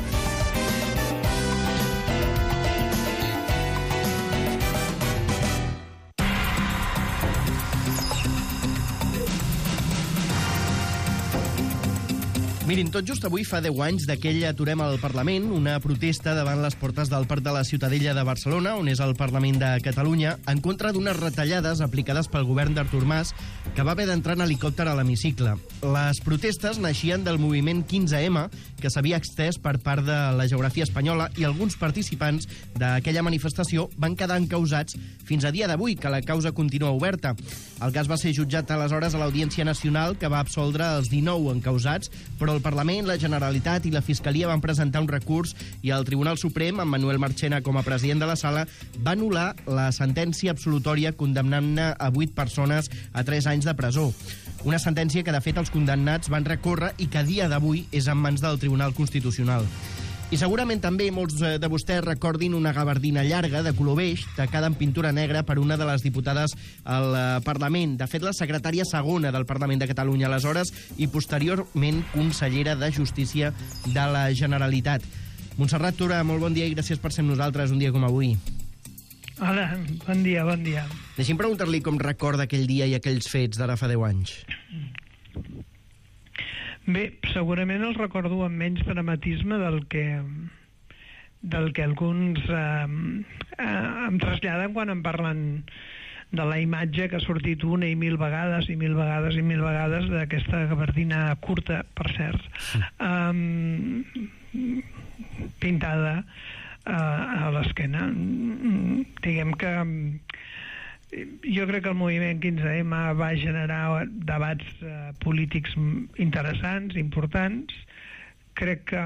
Mirin, tot just avui fa deu anys d'aquell Aturem al Parlament, una protesta davant les portes del Parc de la Ciutadella de Barcelona, on és el Parlament de Catalunya, en contra d'unes retallades aplicades pel govern d'Artur Mas, que va haver d'entrar en helicòpter a l'hemicicle. Les protestes naixien del moviment quinze ema, que s'havia extès per part de la geografia espanyola, i alguns participants d'aquella manifestació van quedar encausats fins a dia d'avui, que la causa continua oberta. El cas va ser jutjat aleshores a l'Audiència Nacional, que va absoldre els dinou encausats, però el Parlament, la Generalitat i la Fiscalia van presentar un recurs i el Tribunal Suprem, amb Manuel Marchena com a president de la sala, va anul·lar la sentència absolutòria condemnant-ne a vuit persones a tres anys de presó. Una sentència que, de fet, els condemnats van recórrer i que a dia d'avui és en mans del Tribunal Constitucional. I segurament també molts de vostès recordin una gabardina llarga de color beix tacada en pintura negra per una de les diputades al Parlament. De fet, la secretària segona del Parlament de Catalunya aleshores i posteriorment consellera de Justícia de la Generalitat. Montserrat Tura, molt bon dia i gràcies per ser amb nosaltres un dia com avui. Hola, bon dia, bon dia. Deixi'm preguntar-li com recorda aquell dia i aquells fets d'ara fa deu anys. Bé, segurament el recordo amb menys dramatisme del que del que alguns eh, eh, em traslladen quan em parlen de la imatge que ha sortit una i mil vegades i mil vegades i mil vegades d'aquesta gabardina curta, per cert, um, pintada uh, a l'esquena. Diguem que jo crec que el moviment quinze ema va generar debats eh, polítics interessants, importants. Crec que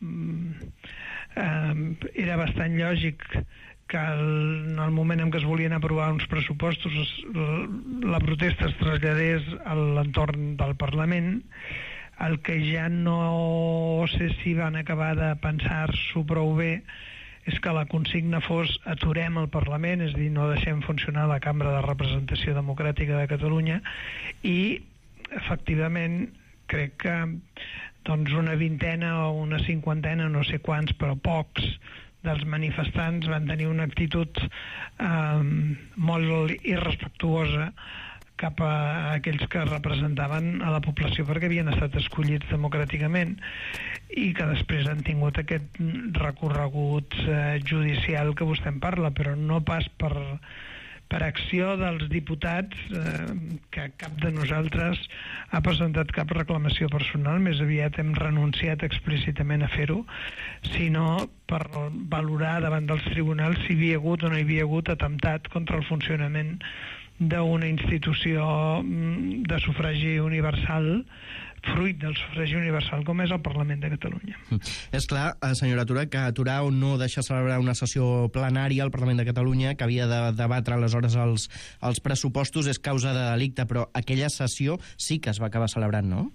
eh, era bastant lògic que el, en el moment en què es volien aprovar uns pressupostos es, la protesta es traslladés a l'entorn del Parlament. El que ja no sé si van acabar de pensar-s'ho prou bé és que la consigna fos aturem el Parlament, és a dir, no deixem funcionar la Cambra de Representació Democràtica de Catalunya, i efectivament crec que doncs una vintena o una cinquantena, no sé quants, però pocs dels manifestants van tenir una actitud eh, molt irrespectuosa cap a aquells que representaven a la població perquè havien estat escollits democràticament i que després han tingut aquest recorregut eh, judicial que vostè en parla, però no pas per, per acció dels diputats, eh, que cap de nosaltres ha presentat cap reclamació personal, més aviat hem renunciat explícitament a fer-ho, sinó per valorar davant dels tribunals si hi havia hagut o no hi havia hagut atemptat contra el funcionament d'una institució de sufragi universal, fruit del sufragi universal, com és el Parlament de Catalunya. És clar, senyora Tura, que aturar o no deixar celebrar una sessió plenària al Parlament de Catalunya, que havia de debatre aleshores els, els pressupostos, és causa de delicte, però aquella sessió sí que es va acabar celebrant, no?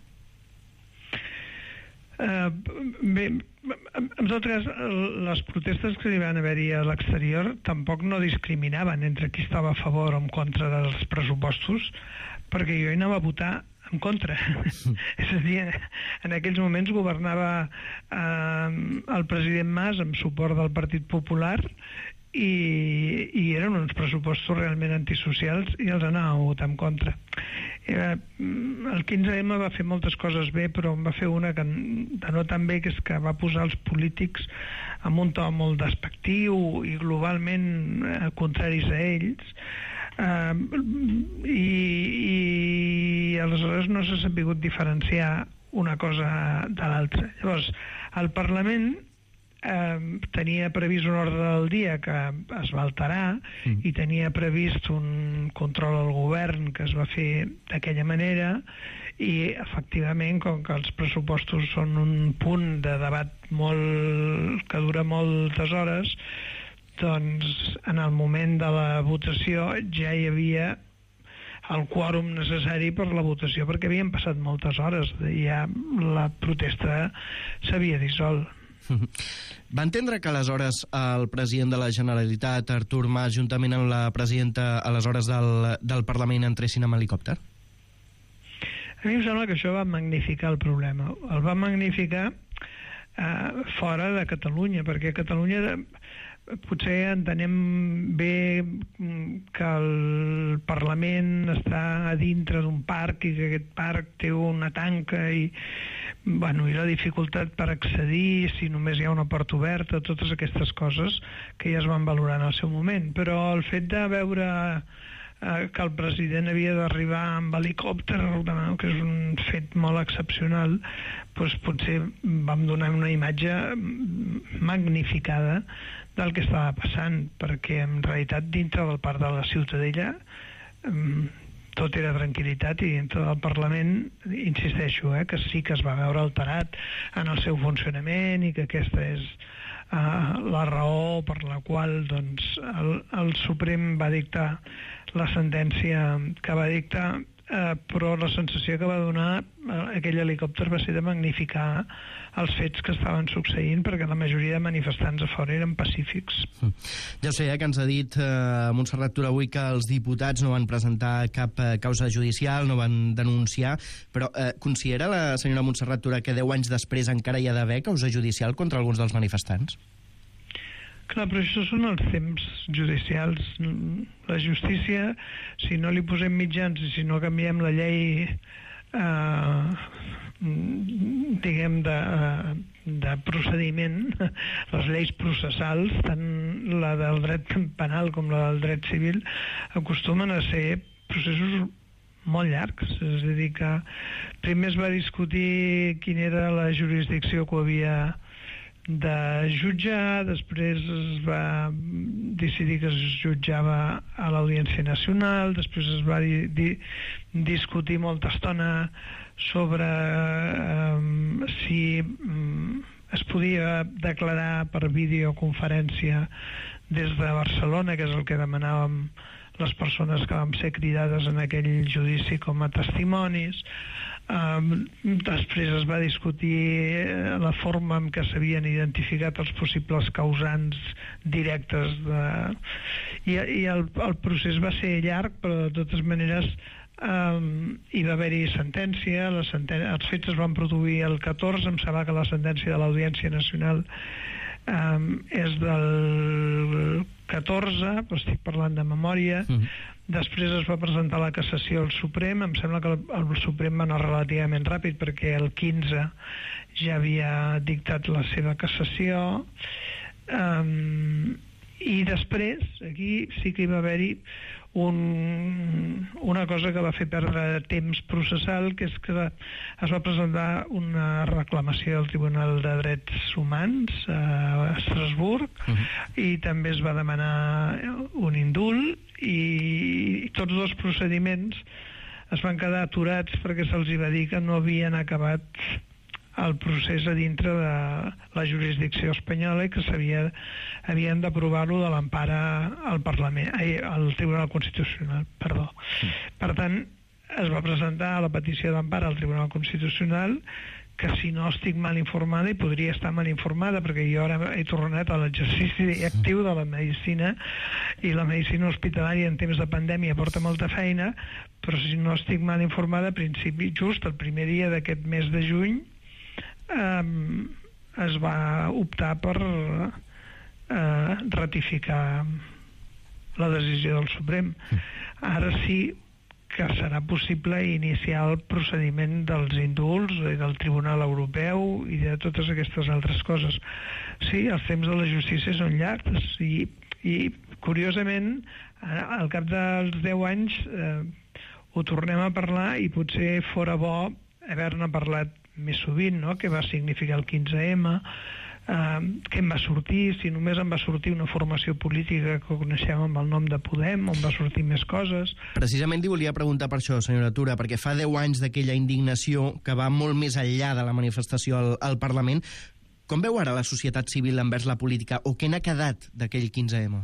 Uh, bé, en tot cas, les protestes que hi van haver-hi a l'exterior tampoc no discriminaven entre qui estava a favor o en contra dels pressupostos, perquè jo hi anava a votar en contra. És a dir, en aquells moments governava eh, el president Mas amb suport del Partit Popular i, i eren uns pressupostos realment antisocials i els anava a votar en contra. Eh, el quinze eme va fer moltes coses bé, però en va fer una que de no tan bé, que és que va posar els polítics amb un to molt despectiu i globalment eh, contraris a ells, eh, i, i aleshores no s'ha sabut diferenciar una cosa de l'altra. Llavors, el Parlament Eh, tenia previst un ordre del dia que es va alterar mm. i tenia previst un control al govern que es va fer d'aquella manera i efectivament, com que els pressupostos són un punt de debat molt que dura moltes hores, doncs en el moment de la votació ja hi havia el quòrum necessari per la votació, perquè havien passat moltes hores i ja la protesta s'havia dissolt. Va entendre que aleshores el president de la Generalitat, Artur Mas, juntament amb la presidenta aleshores del, del Parlament, entressin amb helicòpter? A mi em sembla que això va magnificar el problema. El va magnificar eh, fora de Catalunya, perquè a Catalunya potser entenem bé que el Parlament està a dintre d'un parc i que aquest parc té una tanca i bueno, i la dificultat per accedir, si només hi ha una porta oberta, totes aquestes coses que ja es van valorar en el seu moment. Però el fet de veure eh, que el president havia d'arribar amb helicòpter, que és un fet molt excepcional, doncs potser vam donar una imatge magnificada del que estava passant, perquè en realitat dintre del parc de la Ciutadella eh, tot era tranquil·litat i dintre del Parlament, insisteixo, eh, que sí que es va veure alterat en el seu funcionament i que aquesta és uh, la raó per la qual doncs, el, el Suprem va dictar la sentència que va dictar, uh, però la sensació que va donar uh, aquell helicòpter va ser de magnificar els fets que estaven succeint, perquè la majoria de manifestants a fora eren pacífics. Ja sé eh, que ens ha dit eh, Montserrat Tura avui que els diputats no van presentar cap eh, causa judicial, no van denunciar, però eh, considera la senyora Montserrat Tura que deu anys després encara hi ha d'haver causa judicial contra alguns dels manifestants? Clar, però això són els temps judicials. La justícia, si no li posem mitjans i si no canviem la llei eh, diguem de, de procediment, les lleis processals, tant la del dret penal com la del dret civil, acostumen a ser processos molt llargs. És a dir, que primer es va discutir quina era la jurisdicció que havia de jutjar, després es va decidir que es jutjava a l'Audiència Nacional, després es va di di discutir molta estona sobre eh, si eh, es podia declarar per videoconferència des de Barcelona, que és el que demanàvem les persones que vam ser cridades en aquell judici com a testimonis. Um, després es va discutir la forma en què s'havien identificat els possibles causants directes de... i, i el, el procés va ser llarg, però de totes maneres um, hi va haver-hi sentència, la senten... els fets es van produir el catorze, em sembla que la sentència de l'Audiència Nacional um, és del catorze, però estic parlant de memòria. Mm. Després es va presentar la cassació al Suprem. Em sembla que el, el Suprem va anar relativament ràpid perquè el quinze ja havia dictat la seva cassació. Um, i després aquí sí que hi va haver-hi un, una cosa que va fer perdre temps processal, que és que es va presentar una reclamació al Tribunal de Drets Humans a Estrasburg. Uh-huh. I també es va demanar un indult, i tots dos procediments es van quedar aturats perquè se'ls va dir que no havien acabat el procés a dintre de la jurisdicció espanyola i que s'havia, havien d'aprovar-lo de l'empara al Parlament, ai, al Tribunal Constitucional, perdó. Mm. Per tant, es va presentar la petició d'empara al Tribunal Constitucional, que si no estic mal informada, i podria estar mal informada perquè jo ara he tornat a l'exercici actiu de la medicina, i la medicina hospitalària en temps de pandèmia porta molta feina, però si no estic mal informada, a principi, just el primer dia d'aquest mes de juny, eh, es va optar per eh, ratificar la decisió del Suprem. Ara sí que serà possible iniciar el procediment dels indults i del Tribunal Europeu i de totes aquestes altres coses. Sí, els temps de la justícia són llargs i, i curiosament, al cap dels deu anys eh, ho tornem a parlar, i potser fora bo haver-ne parlat més sovint, no? Què va significar el quinze ema, Uh, què em va sortir, si només em va sortir una formació política que coneixem amb el nom de Podem, on va sortir més coses. Precisament li volia preguntar per això, senyora Tura, perquè fa deu anys d'aquella indignació que va molt més enllà de la manifestació al, al Parlament. Com veu ara la societat civil envers la política, o què n'ha quedat d'aquell quinze ema?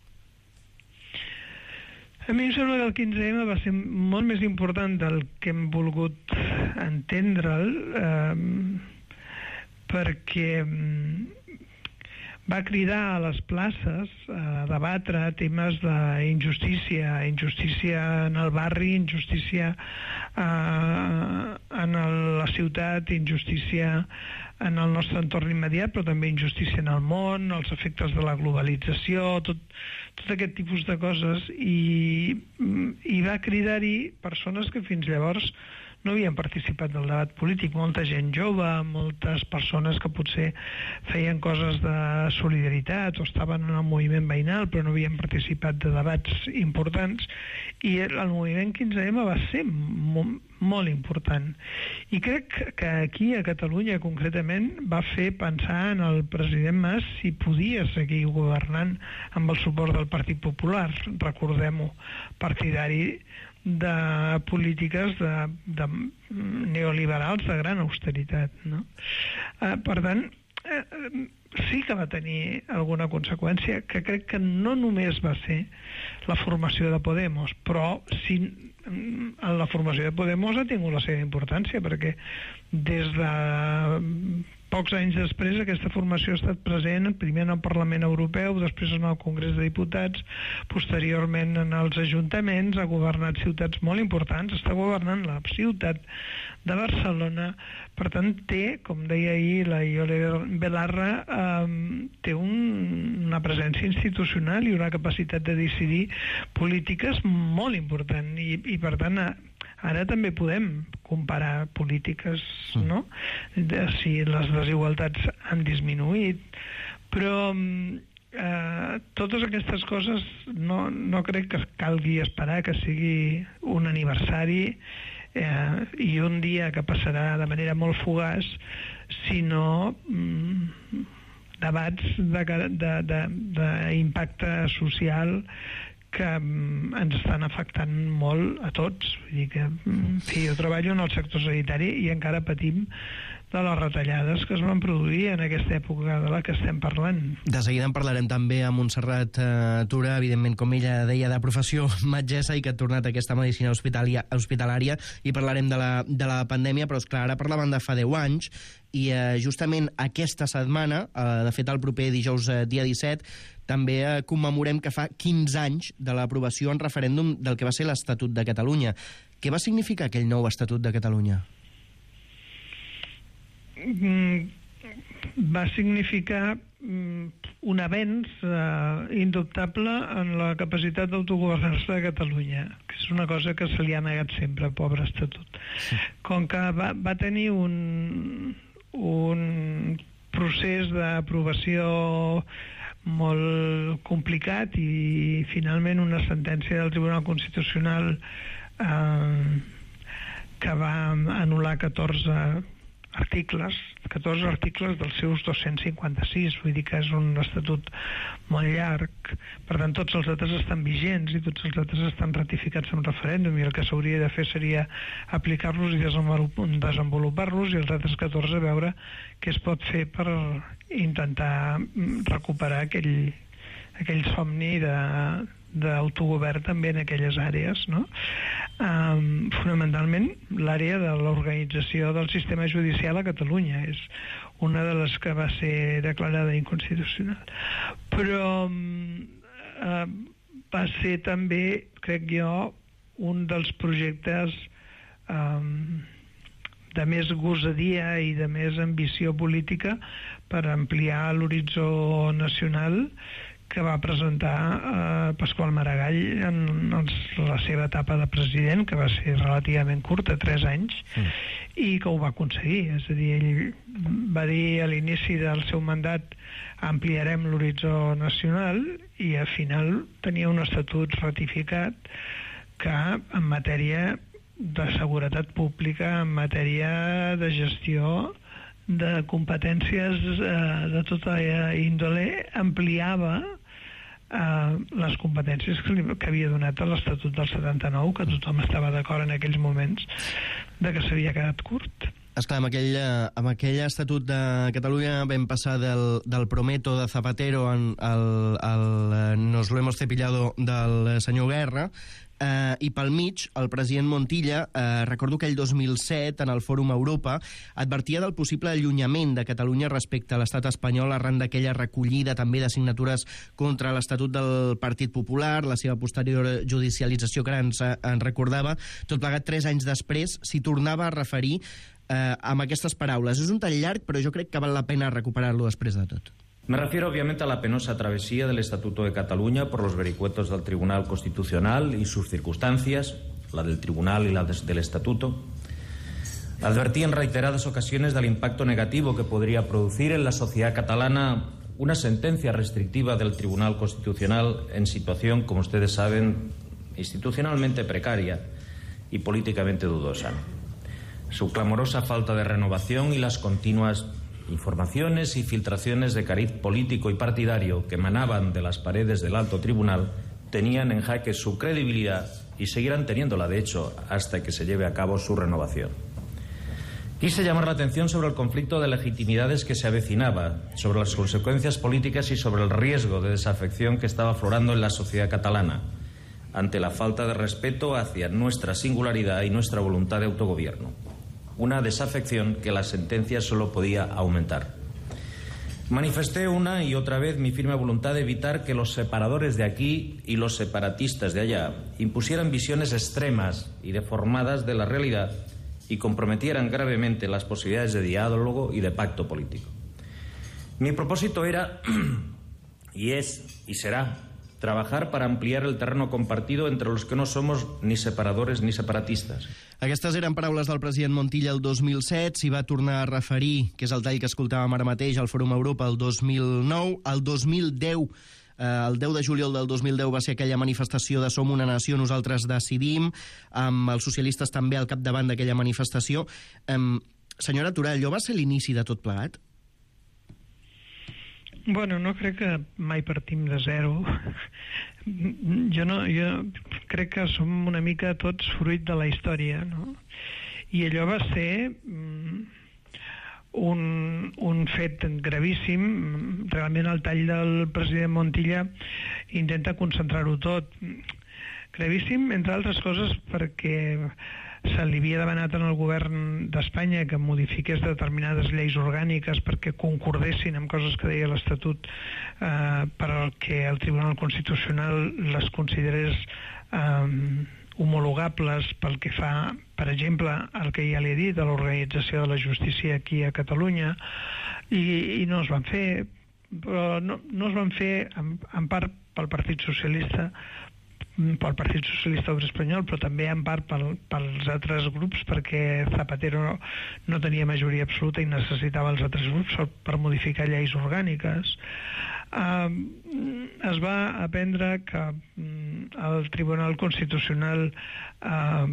A mi em sembla que el quinze ema va ser molt més important del que hem volgut entendre'l, eh, perquè va cridar a les places a debatre temes d'injustícia, injustícia en el barri, injustícia eh, en el, la ciutat, injustícia en el nostre entorn immediat, però també injustícia en el món, els efectes de la globalització, tot, tot aquest tipus de coses, i, i va cridar-hi persones que fins llavors no havien participat del debat polític, molta gent jove, moltes persones que potser feien coses de solidaritat o estaven en el moviment veïnal però no havien participat de debats importants, i el moviment quinze ema va ser molt, molt important. I crec que aquí a Catalunya concretament va fer pensar en el president Mas si podia seguir governant amb el suport del Partit Popular, recordem-ho, partidari de polítiques de, de neoliberals de gran austeritat, no? Eh, per tant, eh, sí que va tenir alguna conseqüència, que crec que no només va ser la formació de Podemos, però sí, la formació de Podemos ha tingut la seva importància, perquè des de pocs anys després aquesta formació ha estat present primer en el Parlament Europeu, després en el Congrés de Diputats, posteriorment en els ajuntaments, ha governat ciutats molt importants, està governant la ciutat de Barcelona, per tant té, com deia ahir la Iole Belarra, eh, té un, una presència institucional i una capacitat de decidir polítiques molt important, i, i per tant ara també podem comparar polítiques, no? De si les desigualtats han disminuït, però eh, totes aquestes coses no, no crec que calgui esperar que sigui un aniversari eh, i un dia que passarà de manera molt fugaç, sinó mm, debats d'impacte social que ens estan afectant molt a tots. Vull dir que, en fi, jo treballo en el sector sanitari i encara patim de les retallades que es van produir en aquesta època de la que estem parlant. De seguida en parlarem també amb Montserrat eh, Tura, evidentment, com ella deia, de professió metgessa i que ha tornat a aquesta medicina hospitalària, i parlarem de la, de la pandèmia, però esclar, ara parlaven de fa deu anys, i eh, justament aquesta setmana, eh, de fet el proper dijous eh, dia disset, també eh, commemorem que fa quinze anys de l'aprovació en referèndum del que va ser l'Estatut de Catalunya. Què va significar aquell nou Estatut de Catalunya? Mm, va significar mm, un avenç eh, indubtable en la capacitat d'autogovernar-se de Catalunya, que és una cosa que se li ha negat sempre, pobre Estatut. Sí. Com que va, va tenir un, un procés d'aprovació molt complicat i finalment una sentència del Tribunal Constitucional eh, que va anul·lar catorze articles, catorze articles dels seus dos-cents cinquanta-sis, vull dir que és un estatut molt llarg. Per tant, tots els altres estan vigents i tots els altres estan ratificats en referèndum i el que s'hauria de fer seria aplicar-los i desenvolupar-los i els altres catorze veure què es pot fer per intentar recuperar aquell, aquell somni de d'autogovern també en aquelles àrees, no? Um, fonamentalment l'àrea de l'organització del sistema judicial a Catalunya és una de les que va ser declarada inconstitucional, però um, uh, va ser també, crec jo, un dels projectes um, de més gosadia i de més ambició política per ampliar l'horitzó nacional que va presentar eh, Pasqual Maragall en, en la seva etapa de president, que va ser relativament curta, tres anys, mm. i que ho va aconseguir. És a dir, ell va dir a l'inici del seu mandat ampliarem l'horitzó nacional i al final tenia un estatut ratificat que en matèria de seguretat pública, en matèria de gestió de competències eh, de tota índole, ampliava eh, les competències que, li, que havia donat a l'Estatut del setanta-nou, que tothom estava d'acord en aquells moments de que s'havia quedat curt. Esclar, amb aquell, amb aquell Estatut de Catalunya vam passar del, del Prometo de Zapatero en, al, al Nos lo hemos cepillado del senyor Guerra, eh, i pel mig el president Montilla, eh, recordo que el dos mil set en el Fòrum Europa advertia del possible allunyament de Catalunya respecte a l'estat espanyol arran d'aquella recollida també de signatures contra l'Estatut del Partit Popular, la seva posterior judicialització que ens, ens recordava. Tot plegat tres anys després s'hi tornava a referir Eh, amb aquestes paraules. És un tall llarg, però jo crec que val la pena recuperar-lo després de tot. Me refiero obviamente a la penosa travesía del Estatuto de Cataluña por los vericuetos del Tribunal Constitucional y sus circunstancias, la del Tribunal y la del Estatuto. Advertí en reiteradas ocasiones del impacto negativo que podría producir en la sociedad catalana una sentencia restrictiva del Tribunal Constitucional en situación, como ustedes saben, institucionalmente precaria y políticamente dudosa. Su clamorosa falta de renovación y las continuas informaciones y filtraciones de cariz político y partidario que emanaban de las paredes del alto tribunal tenían en jaque su credibilidad y seguirán teniéndola, de hecho, hasta que se lleve a cabo su renovación. Quise llamar la atención sobre el conflicto de legitimidades que se avecinaba, sobre las consecuencias políticas y sobre el riesgo de desafección que estaba aflorando en la sociedad catalana ante la falta de respeto hacia nuestra singularidad y nuestra voluntad de autogobierno. Una desafección que la sentencia solo podía aumentar. Manifesté una y otra vez mi firme voluntad de evitar que los separadores de aquí y los separatistas de allá impusieran visiones extremas y deformadas de la realidad y comprometieran gravemente las posibilidades de diálogo y de pacto político. Mi propósito era, y es, y será, trabajar para ampliar el terreno compartido entre los que no somos ni separadores ni separatistas. Aquestes eren paraules del president Montilla el dos mil set, s'hi va tornar a referir, que és el tall que escoltàvem ara mateix al Fòrum Europa el dos mil nou, el dos mil deu, eh, el deu de juliol del dos mil deu va ser aquella manifestació de Som una nació, nosaltres decidim, amb els socialistes també al capdavant d'aquella manifestació. Eh, senyora Tura, allò va ser l'inici de tot plegat? Bueno, no crec que mai partim de zero. Jo, no, jo crec que som una mica tots fruit de la història, no? I allò va ser mm, un, un fet gravíssim. Realment el tall del president Montilla intenta concentrar-ho tot. Gravíssim, entre altres coses, perquè se li havia demanat en el govern d'Espanya que modifiqués determinades lleis orgàniques perquè concordessin amb coses que deia l'Estatut eh, per al que el Tribunal Constitucional les considerés eh, homologables pel que fa, per exemple, el que ja li he dit de l'organització de la justícia aquí a Catalunya, i, i no es van fer però no, no es van fer en, en part pel Partit Socialista, pel Partit Socialista Obrer Espanyol, però també en part pel, pels altres grups, perquè Zapatero no, no tenia majoria absoluta i necessitava els altres grups per modificar lleis orgàniques. Uh, es va aprendre que um, el Tribunal Constitucional uh,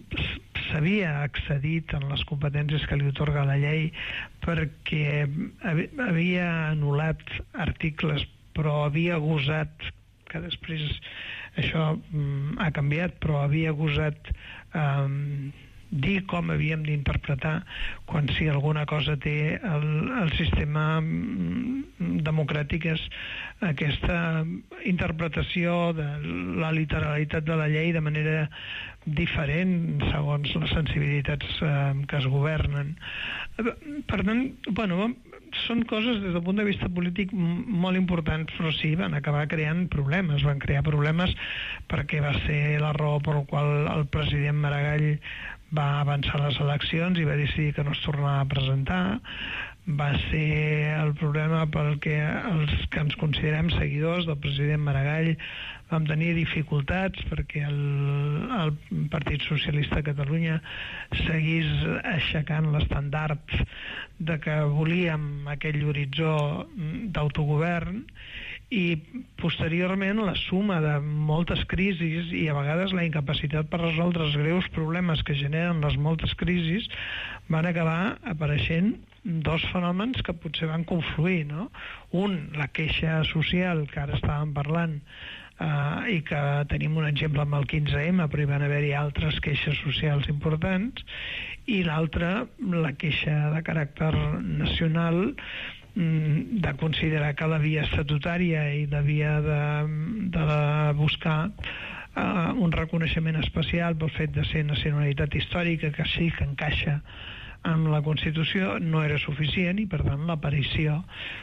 s'havia accedit en les competències que li otorga la llei perquè havia anul·lat articles, però havia gosat, que després això um, ha canviat, però havia gosat um, dir com havíem d'interpretar quan si alguna cosa té el, el sistema democràtic és aquesta interpretació de la literalitat de la llei de manera diferent segons les sensibilitats eh, que es governen. Per tant, bueno, són coses des del punt de vista polític molt importants, però sí, van acabar creant problemes. Van crear problemes perquè va ser la raó per la qual el president Maragall va avançar les eleccions i va decidir que no es tornava a presentar. Va ser el problema pel que els que ens considerem seguidors del president Maragall vam tenir dificultats perquè el, el Partit Socialista de Catalunya seguís aixecant l'estandard de que volíem aquell horitzó d'autogovern, i posteriorment la suma de moltes crisis i a vegades la incapacitat per resoldre els greus problemes que generen les moltes crisis van acabar apareixent dos fenòmens que potser van confluir, no? Un, la queixa social que ara estàvem parlant eh, i que tenim un exemple amb el quinze ema, però hi van haver-hi altres queixes socials importants, i l'altra, la queixa de caràcter nacional de considerar que la via estatutària i la via de, de buscar uh, un reconeixement especial pel fet de ser nacionalitat històrica, que sí que encaixa amb la Constitució, no era suficient, i per tant l'aparició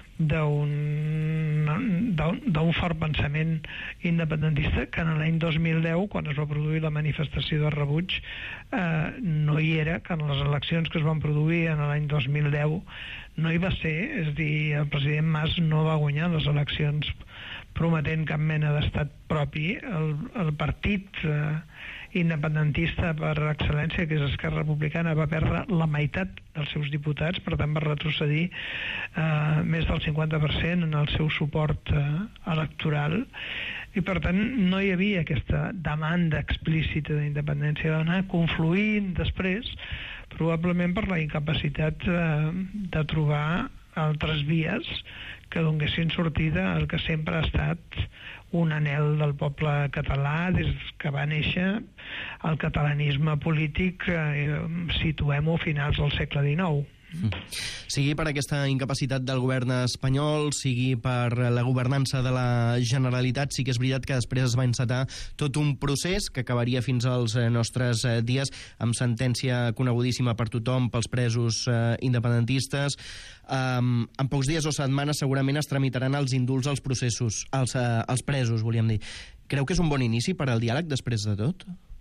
d'un d'un fort pensament independentista que en l'any dos mil deu, quan es va produir la manifestació de rebuig, eh, no hi era, que en les eleccions que es van produir en l'any dos mil deu no hi va ser, és a dir, el president Mas no va guanyar les eleccions prometent cap mena d'estat propi. El, el partit eh, independentista per excel·lència, que és Esquerra Republicana, va perdre la meitat dels seus diputats, per tant va retrocedir eh, més del cinquanta per cent en el seu suport eh, electoral, i per tant no hi havia aquesta demanda explícita d'independència, va anar confluint després, probablement per la incapacitat eh, de trobar altres vies que donessin sortida al que sempre ha estat un anhel del poble català des que va néixer el catalanisme polític, eh, situem-ho a finals del segle dinou. Sigui per aquesta incapacitat del govern espanyol, sigui per la governança de la Generalitat, sí que és veritat que després es va encetar tot un procés que acabaria fins als nostres dies amb sentència conegudíssima per tothom pels presos eh, independentistes. Um, en pocs dies o setmanes segurament es tramitaran els indults als processos, als, eh, als presos, volíem dir. Creu que és un bon inici per al diàleg després de tot?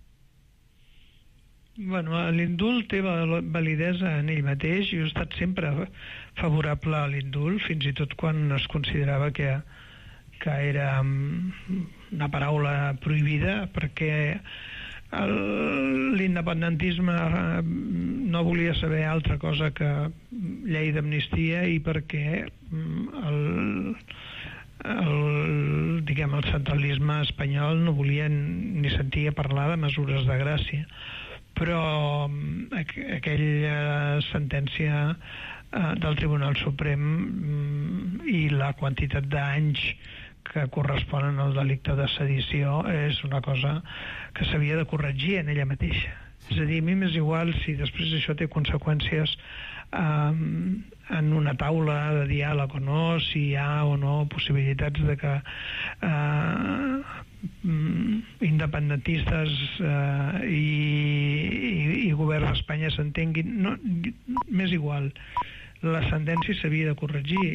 Bueno, l'indult té validesa en ell mateix. Jo he estat sempre favorable a l'indult, fins i tot quan es considerava que, que era una paraula prohibida, perquè l'independentisme no volia saber altra cosa que llei d'amnistia, i perquè el, el, diguem, el centralisme espanyol no volia ni sentir parlar de mesures de gràcia. Però aqu aquella sentència eh, del Tribunal Suprem mm, i la quantitat d'anys que corresponen al delicte de sedició és una cosa que s'havia de corregir en ella mateixa. És a dir, a mi m'és igual si després això té conseqüències eh, en una taula de diàleg o no, si hi ha o no possibilitats de que eh, independentistes eh, i, i, i govern d'Espanya s'entenguin. No, m'és igual, la sentència s'havia de corregir.